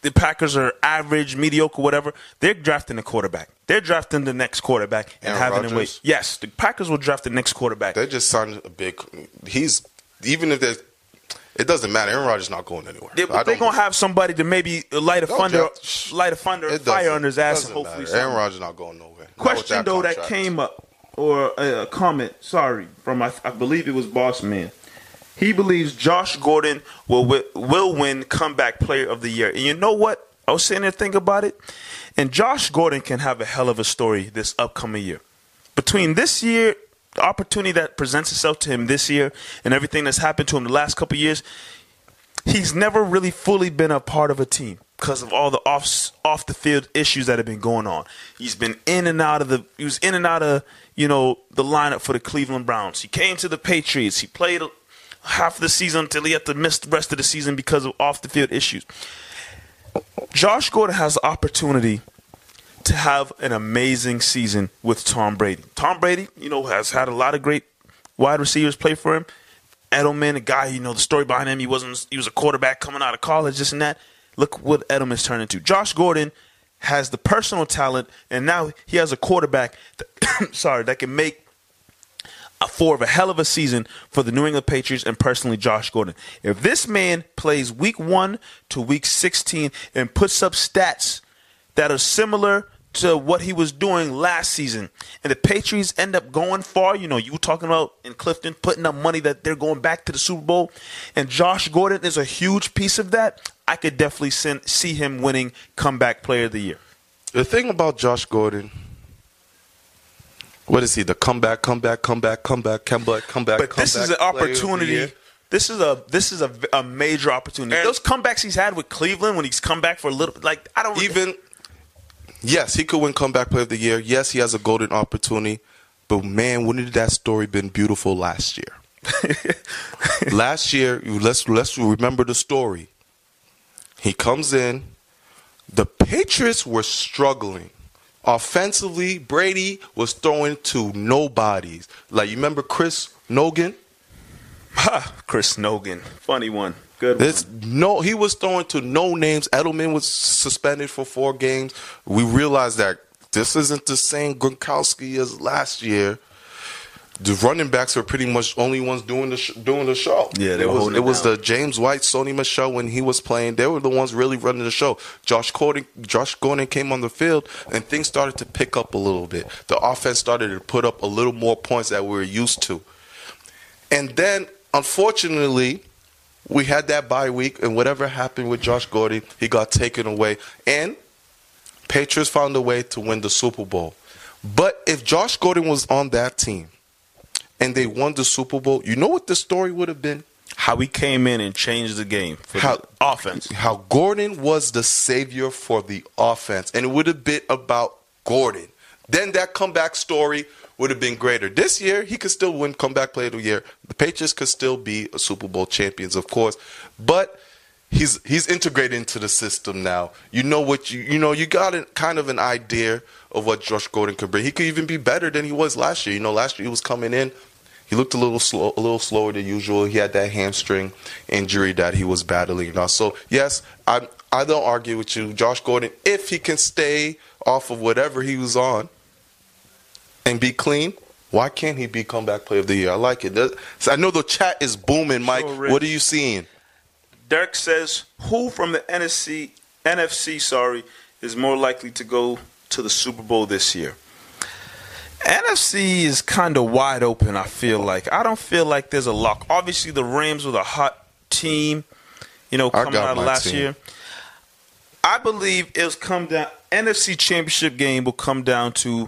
the Packers are average, mediocre, whatever, they're drafting a quarterback. They're drafting the next quarterback and Aaron having Rodgers? him wait. Yes, the Packers will draft the next quarterback. They just signed a big. He's even if there's. It doesn't matter. Aaron Rodgers is not going anywhere. They, they're gonna have somebody to maybe light a Don't thunder, draft- light a thunder, It fire doesn't- under his ass, doesn't and hopefully. matter. Aaron something. Rodgers not going nowhere. Not with Question though that contract. came up, or a, a comment, sorry, from I, I believe it was Boss Man. He believes Josh Gordon will wi- will win comeback player of the year. And you know what? I was sitting there thinking about it, and Josh Gordon can have a hell of a story this upcoming year. Between this year, the opportunity that presents itself to him this year, and everything that's happened to him the last couple of years, he's never really fully been a part of a team because of all the off off the field issues that have been going on. He's been in and out of the he was in and out of, you know, the lineup for the Cleveland Browns. He came to the Patriots. He played half of the season until he had to miss the rest of the season because of off the field issues. Josh Gordon has the opportunity to have an amazing season with Tom Brady. Tom Brady, you know, has had a lot of great wide receivers play for him. Edelman, a guy, you know, the story behind him, he wasn't he was a quarterback coming out of college, this and that. Look what Edelman's turned into. Josh Gordon has the personal talent, and now he has a quarterback that, sorry, that can make a for of a hell of a season for the New England Patriots and personally Josh Gordon. If this man plays week one to week sixteen and puts up stats that are similar to what he was doing last season, and the Patriots end up going far, you know, you were talking about in Clifton putting up money that they're going back to the Super Bowl, and Josh Gordon is a huge piece of that, I could definitely send, see him winning comeback player of the year. The thing about Josh Gordon, what is he? The comeback, comeback, comeback, comeback, comeback, comeback. But this is an opportunity. This is a this is a, a major opportunity. And those comebacks he's had with Cleveland when he's come back for a little, like I don't Even, yes, he could win comeback player of the year. Yes, he has a golden opportunity. But man, wouldn't that story been beautiful last year? Last year, let's let's remember the story. He comes in. The Patriots were struggling. Offensively, Brady was throwing to nobodies. Like, you remember Chris Nogan? Ha, Chris Nogan, funny one, good This, one. no, he was throwing to no names. Edelman was suspended for four games. We realized that this isn't the same Gronkowski as last year. The running backs were pretty much only ones doing the sh- doing the show. Yeah, they it were was holding it it was down. the James White, Sony Michel when he was playing. They were the ones really running the show. Josh Gordon, Josh Gordon came on the field and things started to pick up a little bit. The offense started to put up a little more points that we were used to. And then, unfortunately, we had that bye week, and whatever happened with Josh Gordon, he got taken away. And Patriots found a way to win the Super Bowl. But if Josh Gordon was on that team and they won the Super Bowl, you know what the story would have been? How he came in and changed the game for How- the offense. How Gordon was the savior for the offense, and it would have been about Gordon. Then that comeback story would have been greater. This year, he could still win comeback player of the year. The Patriots could still be a Super Bowl champions, of course, but he's he's integrated into the system now. You know what you you know you got a, kind of an idea of what Josh Gordon could bring. He could even be better than he was last year. You know, last year he was coming in. He looked a little slow, a little slower than usual. He had that hamstring injury that he was battling now. So yes, I I don't argue with you, Josh Gordon. If he can stay off of whatever he was on and be clean, why can't he be comeback player of the year? I like it. That- so I know the chat is booming, Mike. Sure is. What are you seeing? Dirk says, who from the N F C, N F C, sorry, is more likely to go to the Super Bowl this year? N F C is kind of wide open, I feel like. I don't feel like there's a lock. Obviously, the Rams were the hot team, you know, I coming got out of my last team. year. I believe it'll come down, N F C Championship game will come down to,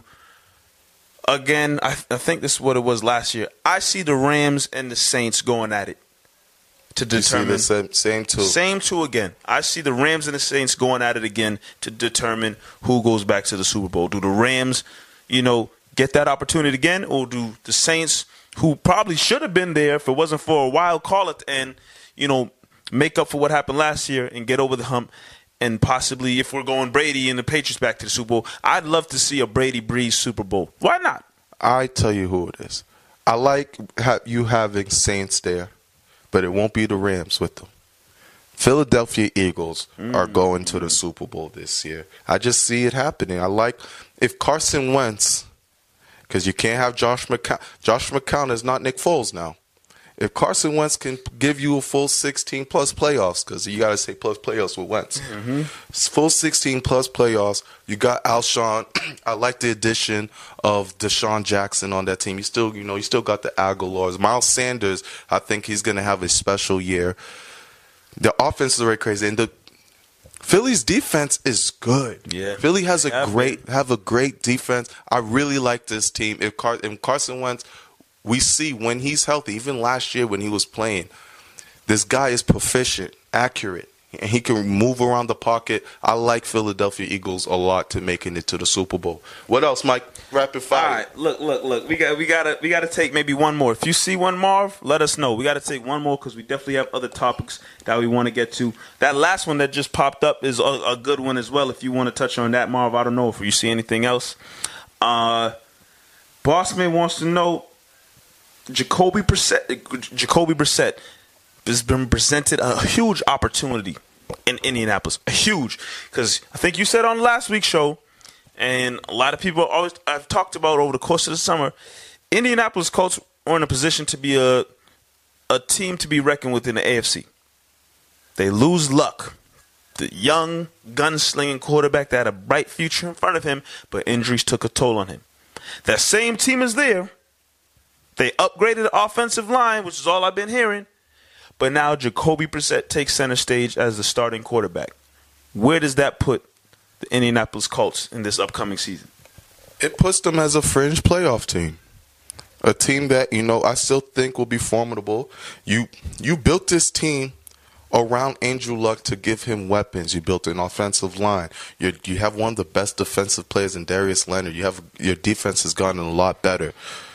again, I, I think this is what it was last year. I see the Rams and the Saints going at it to You see determine. the same, same too. Same two again. I see the Rams and the Saints going at it again to determine who goes back to the Super Bowl. Do the Rams, you know, get that opportunity again, or do the Saints, who probably should have been there if it wasn't for a wild call at the end, you know, make up for what happened last year and get over the hump? And possibly, if we're going Brady and the Patriots back to the Super Bowl, I'd love to see a Brady Breeze Super Bowl. Why not? I tell you who it is. I like ha- you having Saints there, but it won't be the Rams with them. Philadelphia Eagles mm. are going to the Super Bowl this year. I just see it happening. I like if Carson Wentz, because you can't have Josh McCown. Josh McCown is not Nick Foles now. If Carson Wentz can give you a full sixteen plus playoffs, because you got to say plus playoffs with Wentz, mm-hmm. full sixteen plus playoffs. You got Alshon. I like the addition of Deshaun Jackson on that team. You still, you know, you still got the Aguilars. Miles Sanders, I think he's going to have a special year. The offense is very crazy, and the Philly's defense is good. Yeah, Philly has a yeah, great have a great defense. I really like this team. If, Car- if Carson Wentz, we see when he's healthy, even last year when he was playing, this guy is proficient, accurate, and he can move around the pocket. I like Philadelphia Eagles a lot to making it to the Super Bowl. What else, Mike? Rapid fire. All right, look, look, look. We got, we gotta, we gotta take maybe one more. If you see one, Marv, let us know. We gotta take one more because we definitely have other topics that we want to get to. That last one that just popped up is a, a good one as well. If you want to touch on that, Marv, I don't know if you see anything else. Uh, Bossman wants to know Jacoby Brissett. Jacoby Brissett has been presented a huge opportunity in Indianapolis, a huge, because I think you said on last week's show. And a lot of people always I've talked about over the course of the summer, Indianapolis Colts are in a position to be a a team to be reckoned with in the A F C. They lose Luck, the young gunslinging quarterback that had a bright future in front of him, but injuries took a toll on him. That same team is there. They upgraded the offensive line, which is all I've been hearing. But now Jacoby Brissett takes center stage as the starting quarterback. Where does that put the Indianapolis Colts in this upcoming season? It puts them as a fringe playoff team. A team that, you know, I still think will be formidable. You you built this team around Andrew Luck to give him weapons. You built an offensive line. You you have one of the best defensive players in Darius Leonard. You have your defense has gotten a lot better.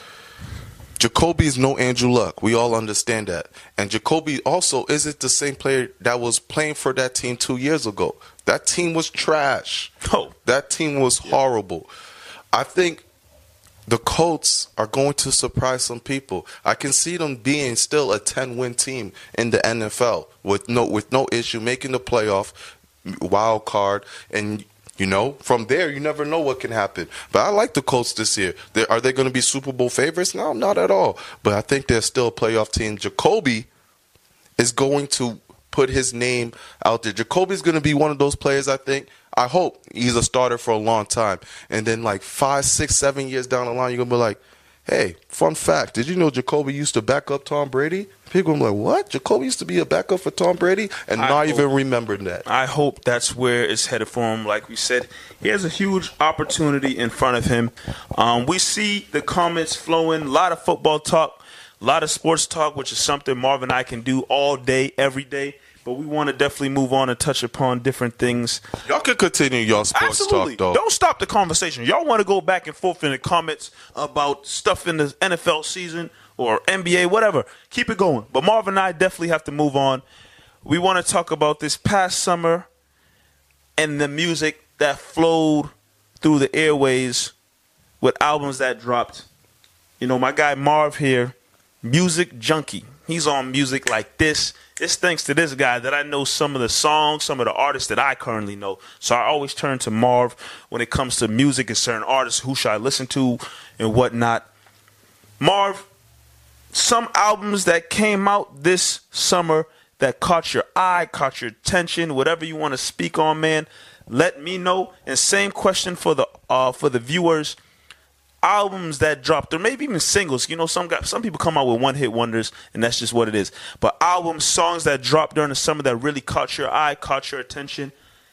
Jacoby is no Andrew Luck. We all understand that. And Jacoby also isn't the same player that was playing for that team two years ago. That team was trash. Oh. That team was horrible. I think the Colts are going to surprise some people. I can see them being still a ten-win team in the N F L with no with no issue, making the playoff, wild card, and you know, from there, you never know what can happen. But I like the Colts this year. They're, are they going to be Super Bowl favorites? No, not at all. But I think they're still a playoff team. Jacoby is going to put his name out there. Jacoby's going to be one of those players, I think. I hope he's a starter for a long time. And then like five, six, seven years down the line, you're going to be like, hey, fun fact, did you know Jacoby used to back up Tom Brady? People are like, what? Jacoby used to be a backup for Tom Brady? And I not hope, even remembered that. I hope that's where it's headed for him. Like we said, he has a huge opportunity in front of him. Um, we see the comments flowing, a lot of football talk, a lot of sports talk, which is something Marv and I can do all day, every day. But we want to definitely move on and touch upon different things. Y'all can continue your sports Absolutely. talk, though. Don't stop the conversation. Y'all want to go back and forth in the comments about stuff in the N F L season or N B A, whatever. Keep it going. But Marv and I definitely have to move on. We want to talk about this past summer and the music that flowed through the airways with albums that dropped. You know, my guy Marv here, music junkie. He's on music like this. It's thanks to this guy that I know some of the songs, some of the artists that I currently know. So I always turn to Marv when it comes to music and certain artists. Who should I listen to and whatnot? Marv, some albums that came out this summer that caught your eye, caught your attention, whatever you want to speak on, man, let me know. And same question for the uh, for the viewers. Albums that dropped, or maybe even singles. You know, some guys, some people come out with one-hit wonders, and that's just what it is. But albums, songs that dropped during the summer that really caught your eye, caught your attention.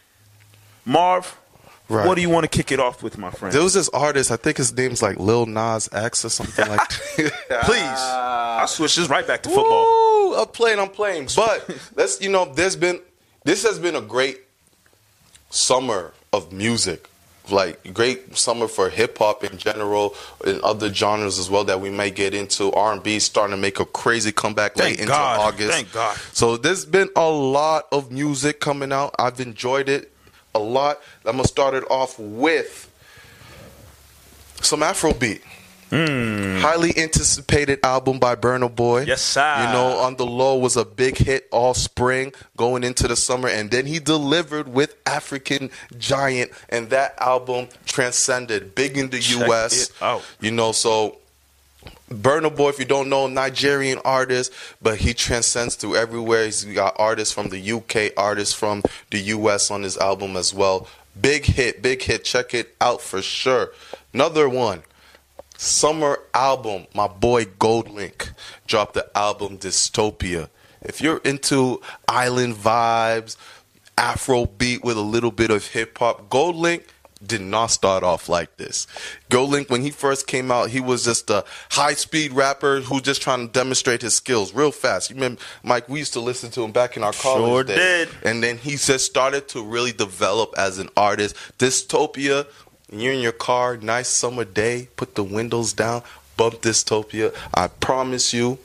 Marv, right. What do you want to kick it off with, my friend? There was this artist, I think his name's like Lil Nas X or something like that. Please. I'll switch this right back to football. Woo, I'm playing, I'm playing. But, let's, you know, there's been, this has been a great summer of music. Like great summer for hip hop in general and other genres as well that we may get into. R and B starting to make a crazy comeback Thank late into God. August. Thank God. So there's been a lot of music coming out. I've enjoyed it a lot. I'm gonna start it off with some Afrobeat. Mm. Highly anticipated album by Burna Boy. Yes, sir. You know, On the Low was a big hit all spring going into the summer, and then he delivered with African Giant, and that album transcended big in the Check U S. it out. You know, so Burna Boy, if you don't know, Nigerian artist, but he transcends to everywhere. He's got artists from the U K, artists from the U S on his album as well. Big hit, big hit. Check it out for sure. Another one. Summer album, my boy Goldlink dropped the album Dystopia. If you're into island vibes, Afro beat with a little bit of hip hop, Goldlink did not start off like this. Goldlink, when he first came out, he was just a high-speed rapper who just trying to demonstrate his skills real fast. You remember, Mike, we used to listen to him back in our college Sure days. did. And then he just started to really develop as an artist. Dystopia, you're in your car, nice summer day, put the windows down, bump Dystopia. I promise you,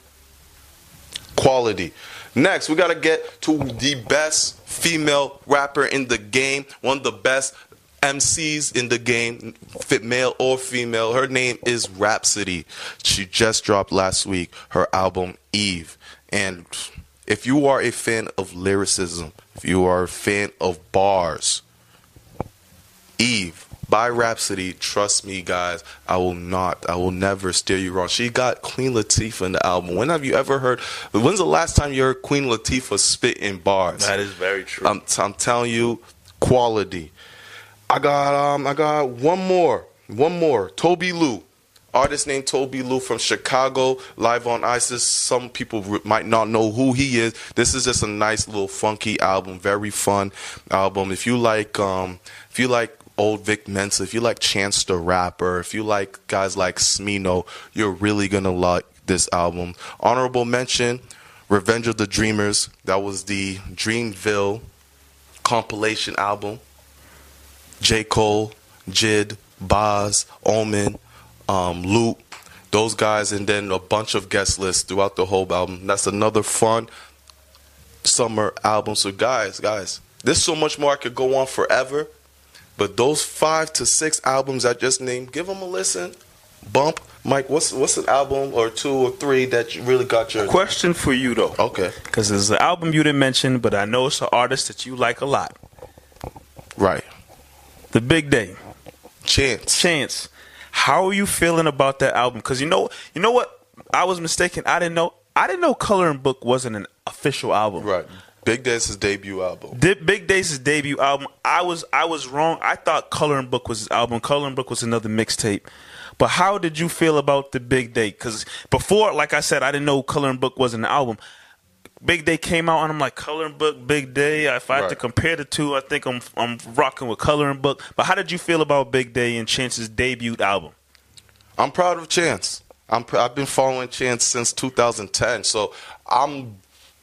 quality. Next, we got to get to the best female rapper in the game, one of the best M Cs in the game, fit male or female. Her name is Rhapsody. She just dropped last week her album Eve. And if you are a fan of lyricism, if you are a fan of bars, Eve by Rhapsody, trust me, guys, I will not, I will never steer you wrong. She got Queen Latifah in the album. When have you ever heard, when's the last time you heard Queen Latifah spit in bars? That is very true. I'm, I'm telling you, quality. I got, um, I got one more, one more. Toby Lou, artist named Toby Lou from Chicago, live on ISIS. Some people r- might not know who he is. This is just a nice little funky album, very fun album. If you like, um, if you like old Vic Mensa, if you like Chance the Rapper, if you like guys like Smino, you're really gonna like this album. Honorable mention, Revenge of the Dreamers. That was the Dreamville compilation album. J. Cole, Jid, Baz, Omen, um, Loop, those guys, and then a bunch of guest lists throughout the whole album. That's another fun summer album. So guys, guys, there's so much more I could go on forever, but those five to six albums I just named, give them a listen. Bump. Mike, what's what's an album or two or three that you really got your... Question for you, though. Okay. Because there's an album you didn't mention, but I know it's an artist that you like a lot. Right. The Big Day. Chance. Chance. How are you feeling about that album? Because you know, you know what? I was mistaken. I didn't know. I didn't know Coloring Book wasn't an official album. Right. Big Day's his debut album. Did Big Day's his debut album. I was I was wrong. I thought Coloring Book was his album. Coloring Book was another mixtape. But how did you feel about the Big Day? Because before, like I said, I didn't know Coloring Book was an album. Big Day came out, and I'm like, Coloring Book, Big Day. If I had Right. to compare the two, I think I'm I'm rocking with Coloring Book. But how did you feel about Big Day and Chance's debut album? I'm proud of Chance. I'm pr- I've been following Chance since two thousand ten, so I'm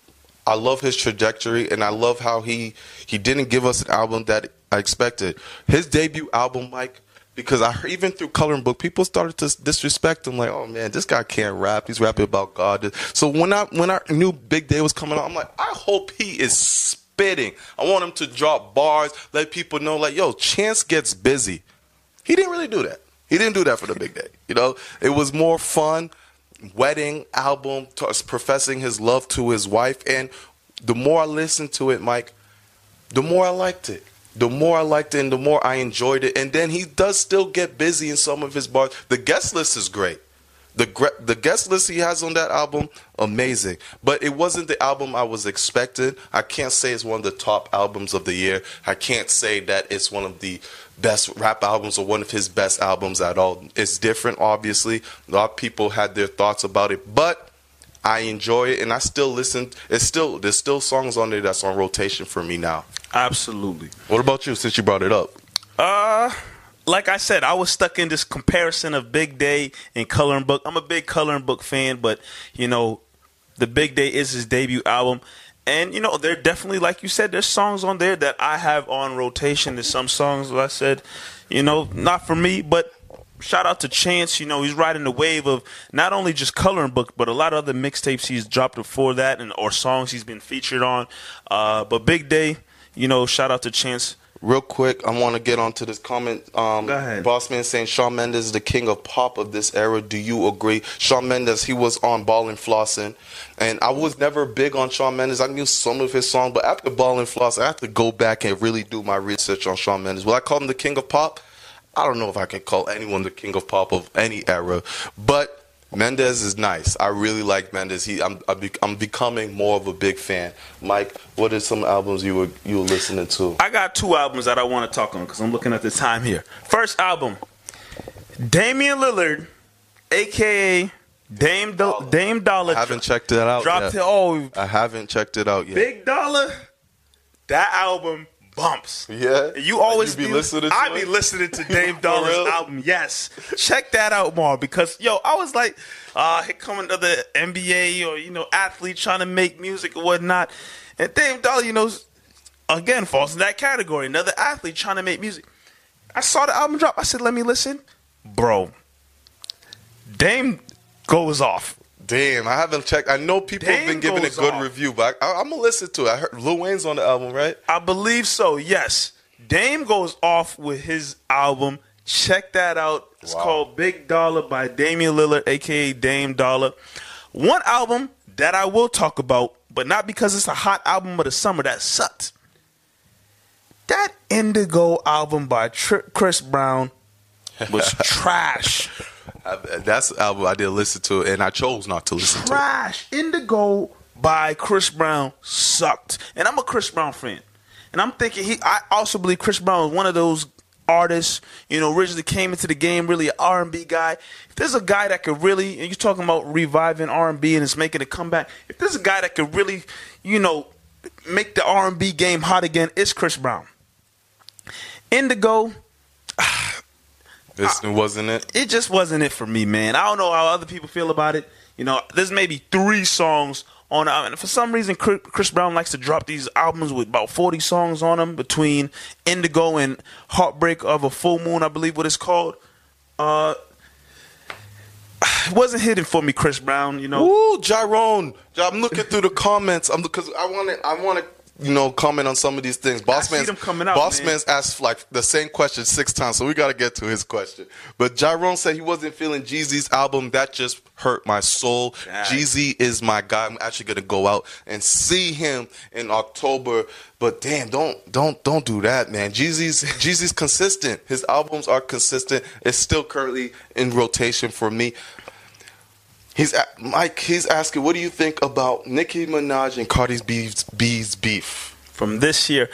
I love his trajectory, and I love how he he didn't give us an album that I expected. His debut album, Mike, because I heard, even through Coloring Book, people started to disrespect him, like, oh man, this guy can't rap. He's rapping about God. So when I when I knew Big Day was coming out, I'm like, I hope he is spitting. I want him to drop bars, let people know, like, yo, Chance gets busy. He didn't really do that. He didn't do that for the Big Day. You know, it was more fun, wedding album, t- professing his love to his wife. And the more I listened to it, Mike, the more I liked it. The more I liked it and the more I enjoyed it. And then he does still get busy in some of his bars. The guest list is great. The gre- the guest list he has on that album, amazing. But it wasn't the album I was expecting. I can't say it's one of the top albums of the year. I can't say that it's one of the best rap albums or one of his best albums at all. It's different, obviously. A lot of people had their thoughts about it. But I enjoy it, and I still listen. It's still There's still songs on there that's on rotation for me now. Absolutely. What about you, since you brought it up? Uh, like I said, I was stuck in this comparison of Big Day and Coloring Book. I'm a big Coloring Book fan, but, you know, the Big Day is his debut album. And, you know, there definitely, like you said, there's songs on there that I have on rotation. There's some songs that I said, you know, not for me, but shout out to Chance. You know, he's riding the wave of not only just Coloring Book, but a lot of other mixtapes he's dropped before that and or songs he's been featured on. Uh, but Big Day, you know, shout out to Chance. real quick, I want to get onto this comment. Um, Go ahead. Bossman saying Shawn Mendes is the king of pop of this era. Do you agree? Shawn Mendes, he was on Ballin' Flossin', and I was never big on Shawn Mendes. I knew some of his songs, but after Ballin' Flossin', I have to go back and really do my research on Shawn Mendes. Will I call him the king of pop? I don't know if I can call anyone the king of pop of any era, but Mendes is nice. I really like Mendes. He, I'm, I'm becoming more of a big fan. Mike, what are some albums you were you were listening to? I got two albums that I want to talk on because I'm looking at the time here. First album, Damian Lillard, aka Dame Do- Dame Dollar. I haven't checked that out dropped yet. It, oh, I haven't checked it out yet. Big Dollar. That album bumps. Yeah. You always you be, be listening to I it? be listening to Dame Dollar's real? album. Yes. Check that out more because yo, I was like, uh, here come another N B A or you know athlete trying to make music or whatnot, and Dame Dollar, you know, again falls in that category. Another athlete trying to make music. I saw the album drop. I said, let me listen, bro. Dame goes off. Damn, I haven't checked. I know people Dame have been giving it goes good off. review, but I, I'm gonna listen to it. I heard Lil Wayne's on the album, right? I believe so, yes. Dame goes off with his album. Check that out. It's Wow. called Big Dollar by Damian Lillard, a k a. Dame Dollar. One album that I will talk about, but not because it's a hot album of the summer, that sucked. That Indigo album by Tri- Chris Brown was trash. I, that's the album I didn't listen to, and I chose not to listen to it. Trash. Indigo by Chris Brown sucked. And I'm a Chris Brown fan. And I'm thinking he I also believe Chris Brown was one of those artists, you know, originally came into the game really an R and B guy. If there's a guy that could really, and you're talking about reviving R and B and it's making a comeback, if there's a guy that could really, you know, make the R and B game hot again, it's Chris Brown. Indigo, This wasn't it. it just wasn't it for me, man. I don't know how other people feel about it. You know, there's maybe three songs on the album. And for some reason, Chris Brown likes to drop these albums with about forty songs on them between Indigo and Heartbreak of a Full Moon, I believe what it's called. Uh, it wasn't hitting for me, Chris Brown, you know. Ooh, Jyrone. I'm looking through the comments. I'm because I want to. I want to. You know, comment on some of these things. Boss see Man's, them coming out, Boss man. Man's asked like the same question six times, so we got to get to his question. But Jyrone said he wasn't feeling Jeezy's album. That just hurt my soul. Dang. Jeezy is my guy. I'm actually gonna go out and see him in October. But damn, don't don't don't do that, man. Jeezy's Jeezy's consistent. His albums are consistent. It's still currently in rotation for me. He's Mike. He's asking, what do you think about Nicki Minaj and Cardi B's, B's beef From this year,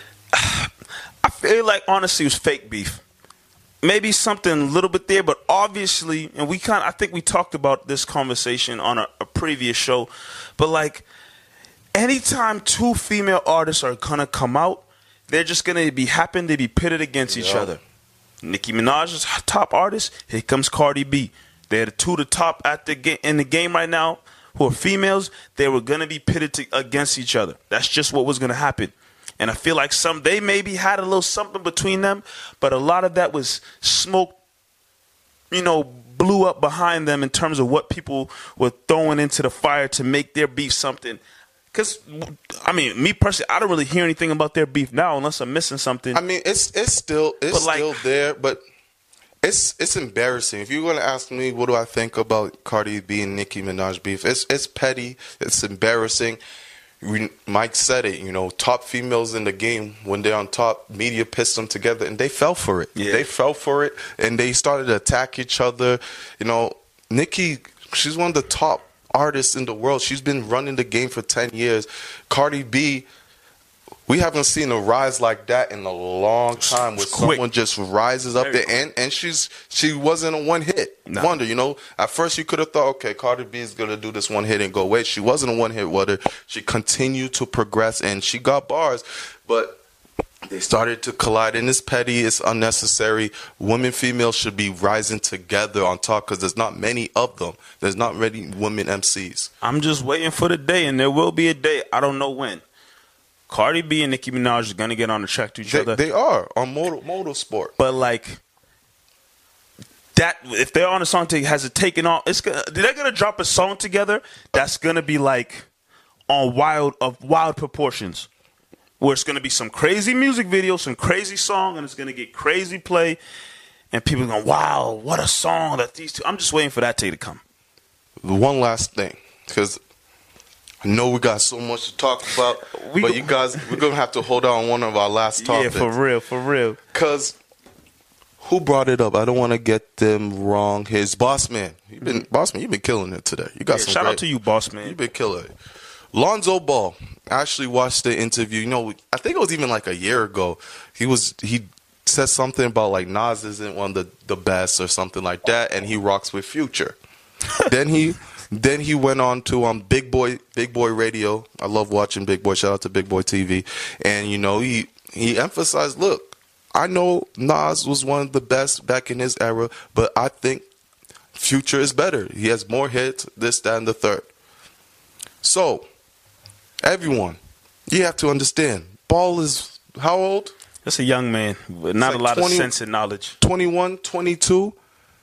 I feel like honestly it was fake beef. Maybe something a little bit there, but obviously, and we kind of, I think we talked about this conversation on a, a previous show, but like anytime two female artists are gonna come out, they're just gonna be happen to be pitted against each Yeah. other. Nicki Minaj is a top artist. Here comes Cardi B. They're the two the top at the ga- in the game right now who are females. They were going to be pitted to, against each other. That's just what was going to happen. And I feel like some they maybe had a little something between them, but a lot of that was smoke, you know, blew up behind them in terms of what people were throwing into the fire to make their beef something. Because, I mean, me personally, I don't really hear anything about their beef now unless I'm missing something. I mean, it's it's still it's But, like- still there, but it's it's embarrassing. If you're gonna ask me, what do I think about Cardi B and Nicki Minaj beef? It's it's petty. It's embarrassing. We, Mike said it. You know, top females in the game when they're on top, media pissed them together, and they fell for it. Yeah. They fell for it, and they started to attack each other. You know, Nicki, she's one of the top artists in the world. She's been running the game for ten years. Cardi B, we haven't seen a rise like that in a long time, where It's quick. someone just rises up Very there, quick. and and she's she wasn't a one hit Nah. wonder. You know, at first you could have thought, okay, Cardi B is gonna do this one hit and go away. She wasn't a one hit wonder. She continued to progress, and she got bars, but they started to collide, and it's petty. It's unnecessary. Women, females should be rising together on top because there's not many of them. There's not many women M Cs. I'm just waiting for the day, and there will be a day. I don't know when. Cardi B and Nicki Minaj are going to get on the track to each They, other. they are on motor motorsport. But like that, if they're on a song together, has it taken off? It's gonna, they're gonna drop a song together that's gonna be like on wild of wild proportions. where it's going to be some crazy music video, some crazy song, and it's going to get crazy play. And people are going, wow, what a song that these two. I'm just waiting for that day to come. One last thing, because I know we got so much to talk about, we, but you guys, we're going to have to hold on one of our last topics. Yeah, for real, for real. Because who brought it up? I don't want to get them wrong. His boss man. You've been, mm-hmm. Boss man, you've been killing it today. You got yeah, some shout great, out to you, boss man. You've been killing it. Lonzo Ball. I actually watched the interview. You know, I think it was even like a year ago. He was, he said something about like Nas isn't one of the, the best or something like that, and he rocks with Future. then he then he went on to um Big Boy Big Boy Radio. I love watching Big Boy. Shout out to Big Boy T V. And you know, he he emphasized, look, I know Nas was one of the best back in his era, but I think Future is better. He has more hits, this, that, and the third. So, everyone, you have to understand, Ball is how old? That's a young man with not like a lot twenty, of sense and knowledge. twenty-one, twenty-two.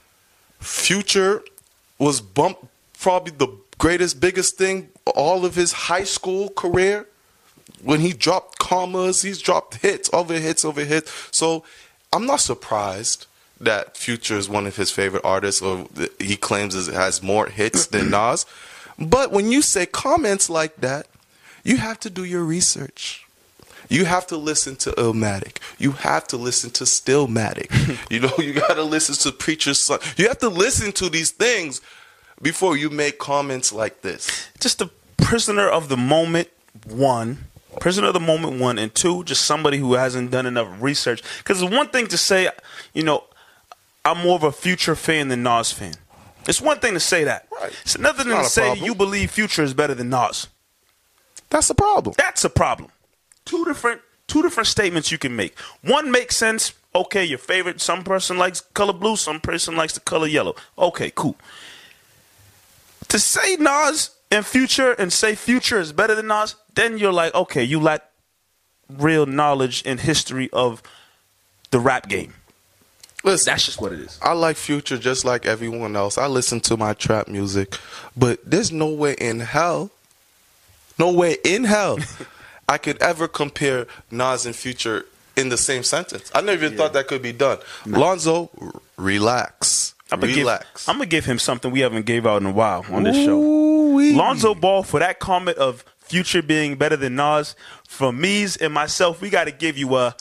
Future was bumped, probably the greatest, biggest thing all of his high school career. When he dropped commas, he's dropped hits over hits over hits. So I'm not surprised that Future is one of his favorite artists, or he claims it has more hits than Nas. But when you say comments like that, you have to do your research. You have to listen to Illmatic. You have to listen to Stillmatic. You know, you got to listen to Preacher's Son. You have to listen to these things before you make comments like this. Just a prisoner of the moment, one. Prisoner of the moment, one. And two, just somebody who hasn't done enough research. Because it's one thing to say, you know, I'm more of a Future fan than Nas fan. It's one thing to say that. Right. It's another thing to say you believe Future is better than Nas. That's a problem. That's a problem. Two different two different statements you can make. One makes sense. Okay, your favorite. Some person likes color blue. Some person likes the color yellow. Okay, cool. To say Nas and Future and say Future is better than Nas, then you're like, okay, you lack real knowledge and history of the rap game. Listen, that's just what it is. I like Future just like everyone else. I listen to my trap music, but there's no way in hell, no way in hell I could ever compare Nas and Future in the same sentence. I never even yeah. thought that could be done. No. Lonzo, r- relax. I'm gonna relax. Give, I'm going to give him something we haven't gave out in a while on this show. Ooh-wee. Lonzo Ball, for that comment of Future being better than Nas, for me's and myself, we got to give you a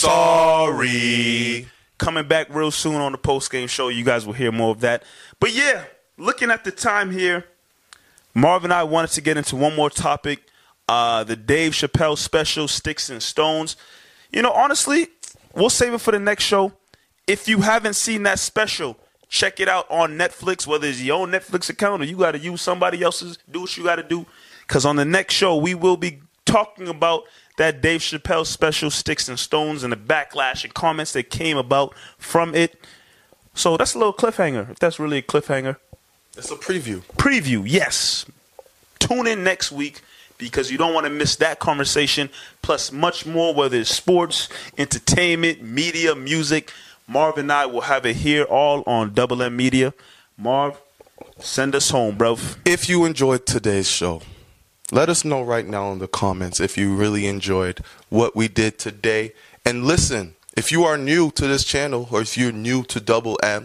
sorry. Coming back real soon on the post-game show. You guys will hear more of that. But yeah, looking at the time here, Marv and I wanted to get into one more topic. Uh, the Dave Chappelle special, Sticks and Stones. You know, honestly, we'll save it for the next show. If you haven't seen that special, check it out on Netflix, whether it's your own Netflix account or you got to use somebody else's. Do what you got to do. Because on the next show, we will be talking about that Dave Chappelle special, Sticks and Stones, and the backlash and comments that came about from it. So that's a little cliffhanger, if that's really a cliffhanger. It's a preview. Preview, yes. Tune in next week, because you don't want to miss that conversation, plus much more, whether it's sports, entertainment, media, music. Marv and I will have it here all on Double M Media. Marv, send us home, bro. If you enjoyed today's show, let us know right now in the comments if you really enjoyed what we did today. And listen, if you are new to this channel or if you're new to Double M,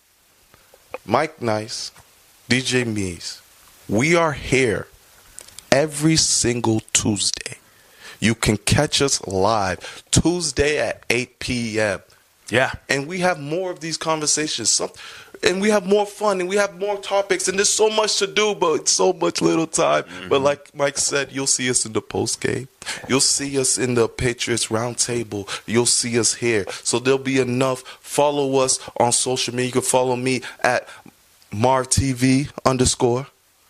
Mike Nice, D J Mees, we are here every single Tuesday. You can catch us live Tuesday at eight p.m. Yeah. And we have more of these conversations. Some, and we have more fun and we have more topics. And there's so much to do, but so much little time. Mm-hmm. But like Mike said, you'll see us in the post game. You'll see us in the Patriots Roundtable. You'll see us here. So there'll be enough. Follow us on social media. You can follow me at MarvTV underscore.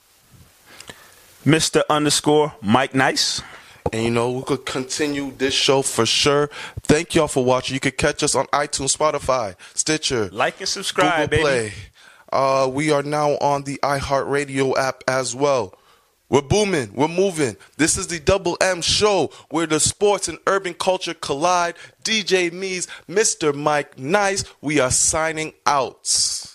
Mister underscore Mike Nice. And, you know, we could continue this show for sure. Thank y'all for watching. You can catch us on iTunes, Spotify, Stitcher. Like and subscribe, Google baby. Play. Uh, we are now on the iHeartRadio app as well. We're booming. We're moving. This is the Double M Show, where the sports and urban culture collide. D J Mees, Mister Mike Nice. We are signing out.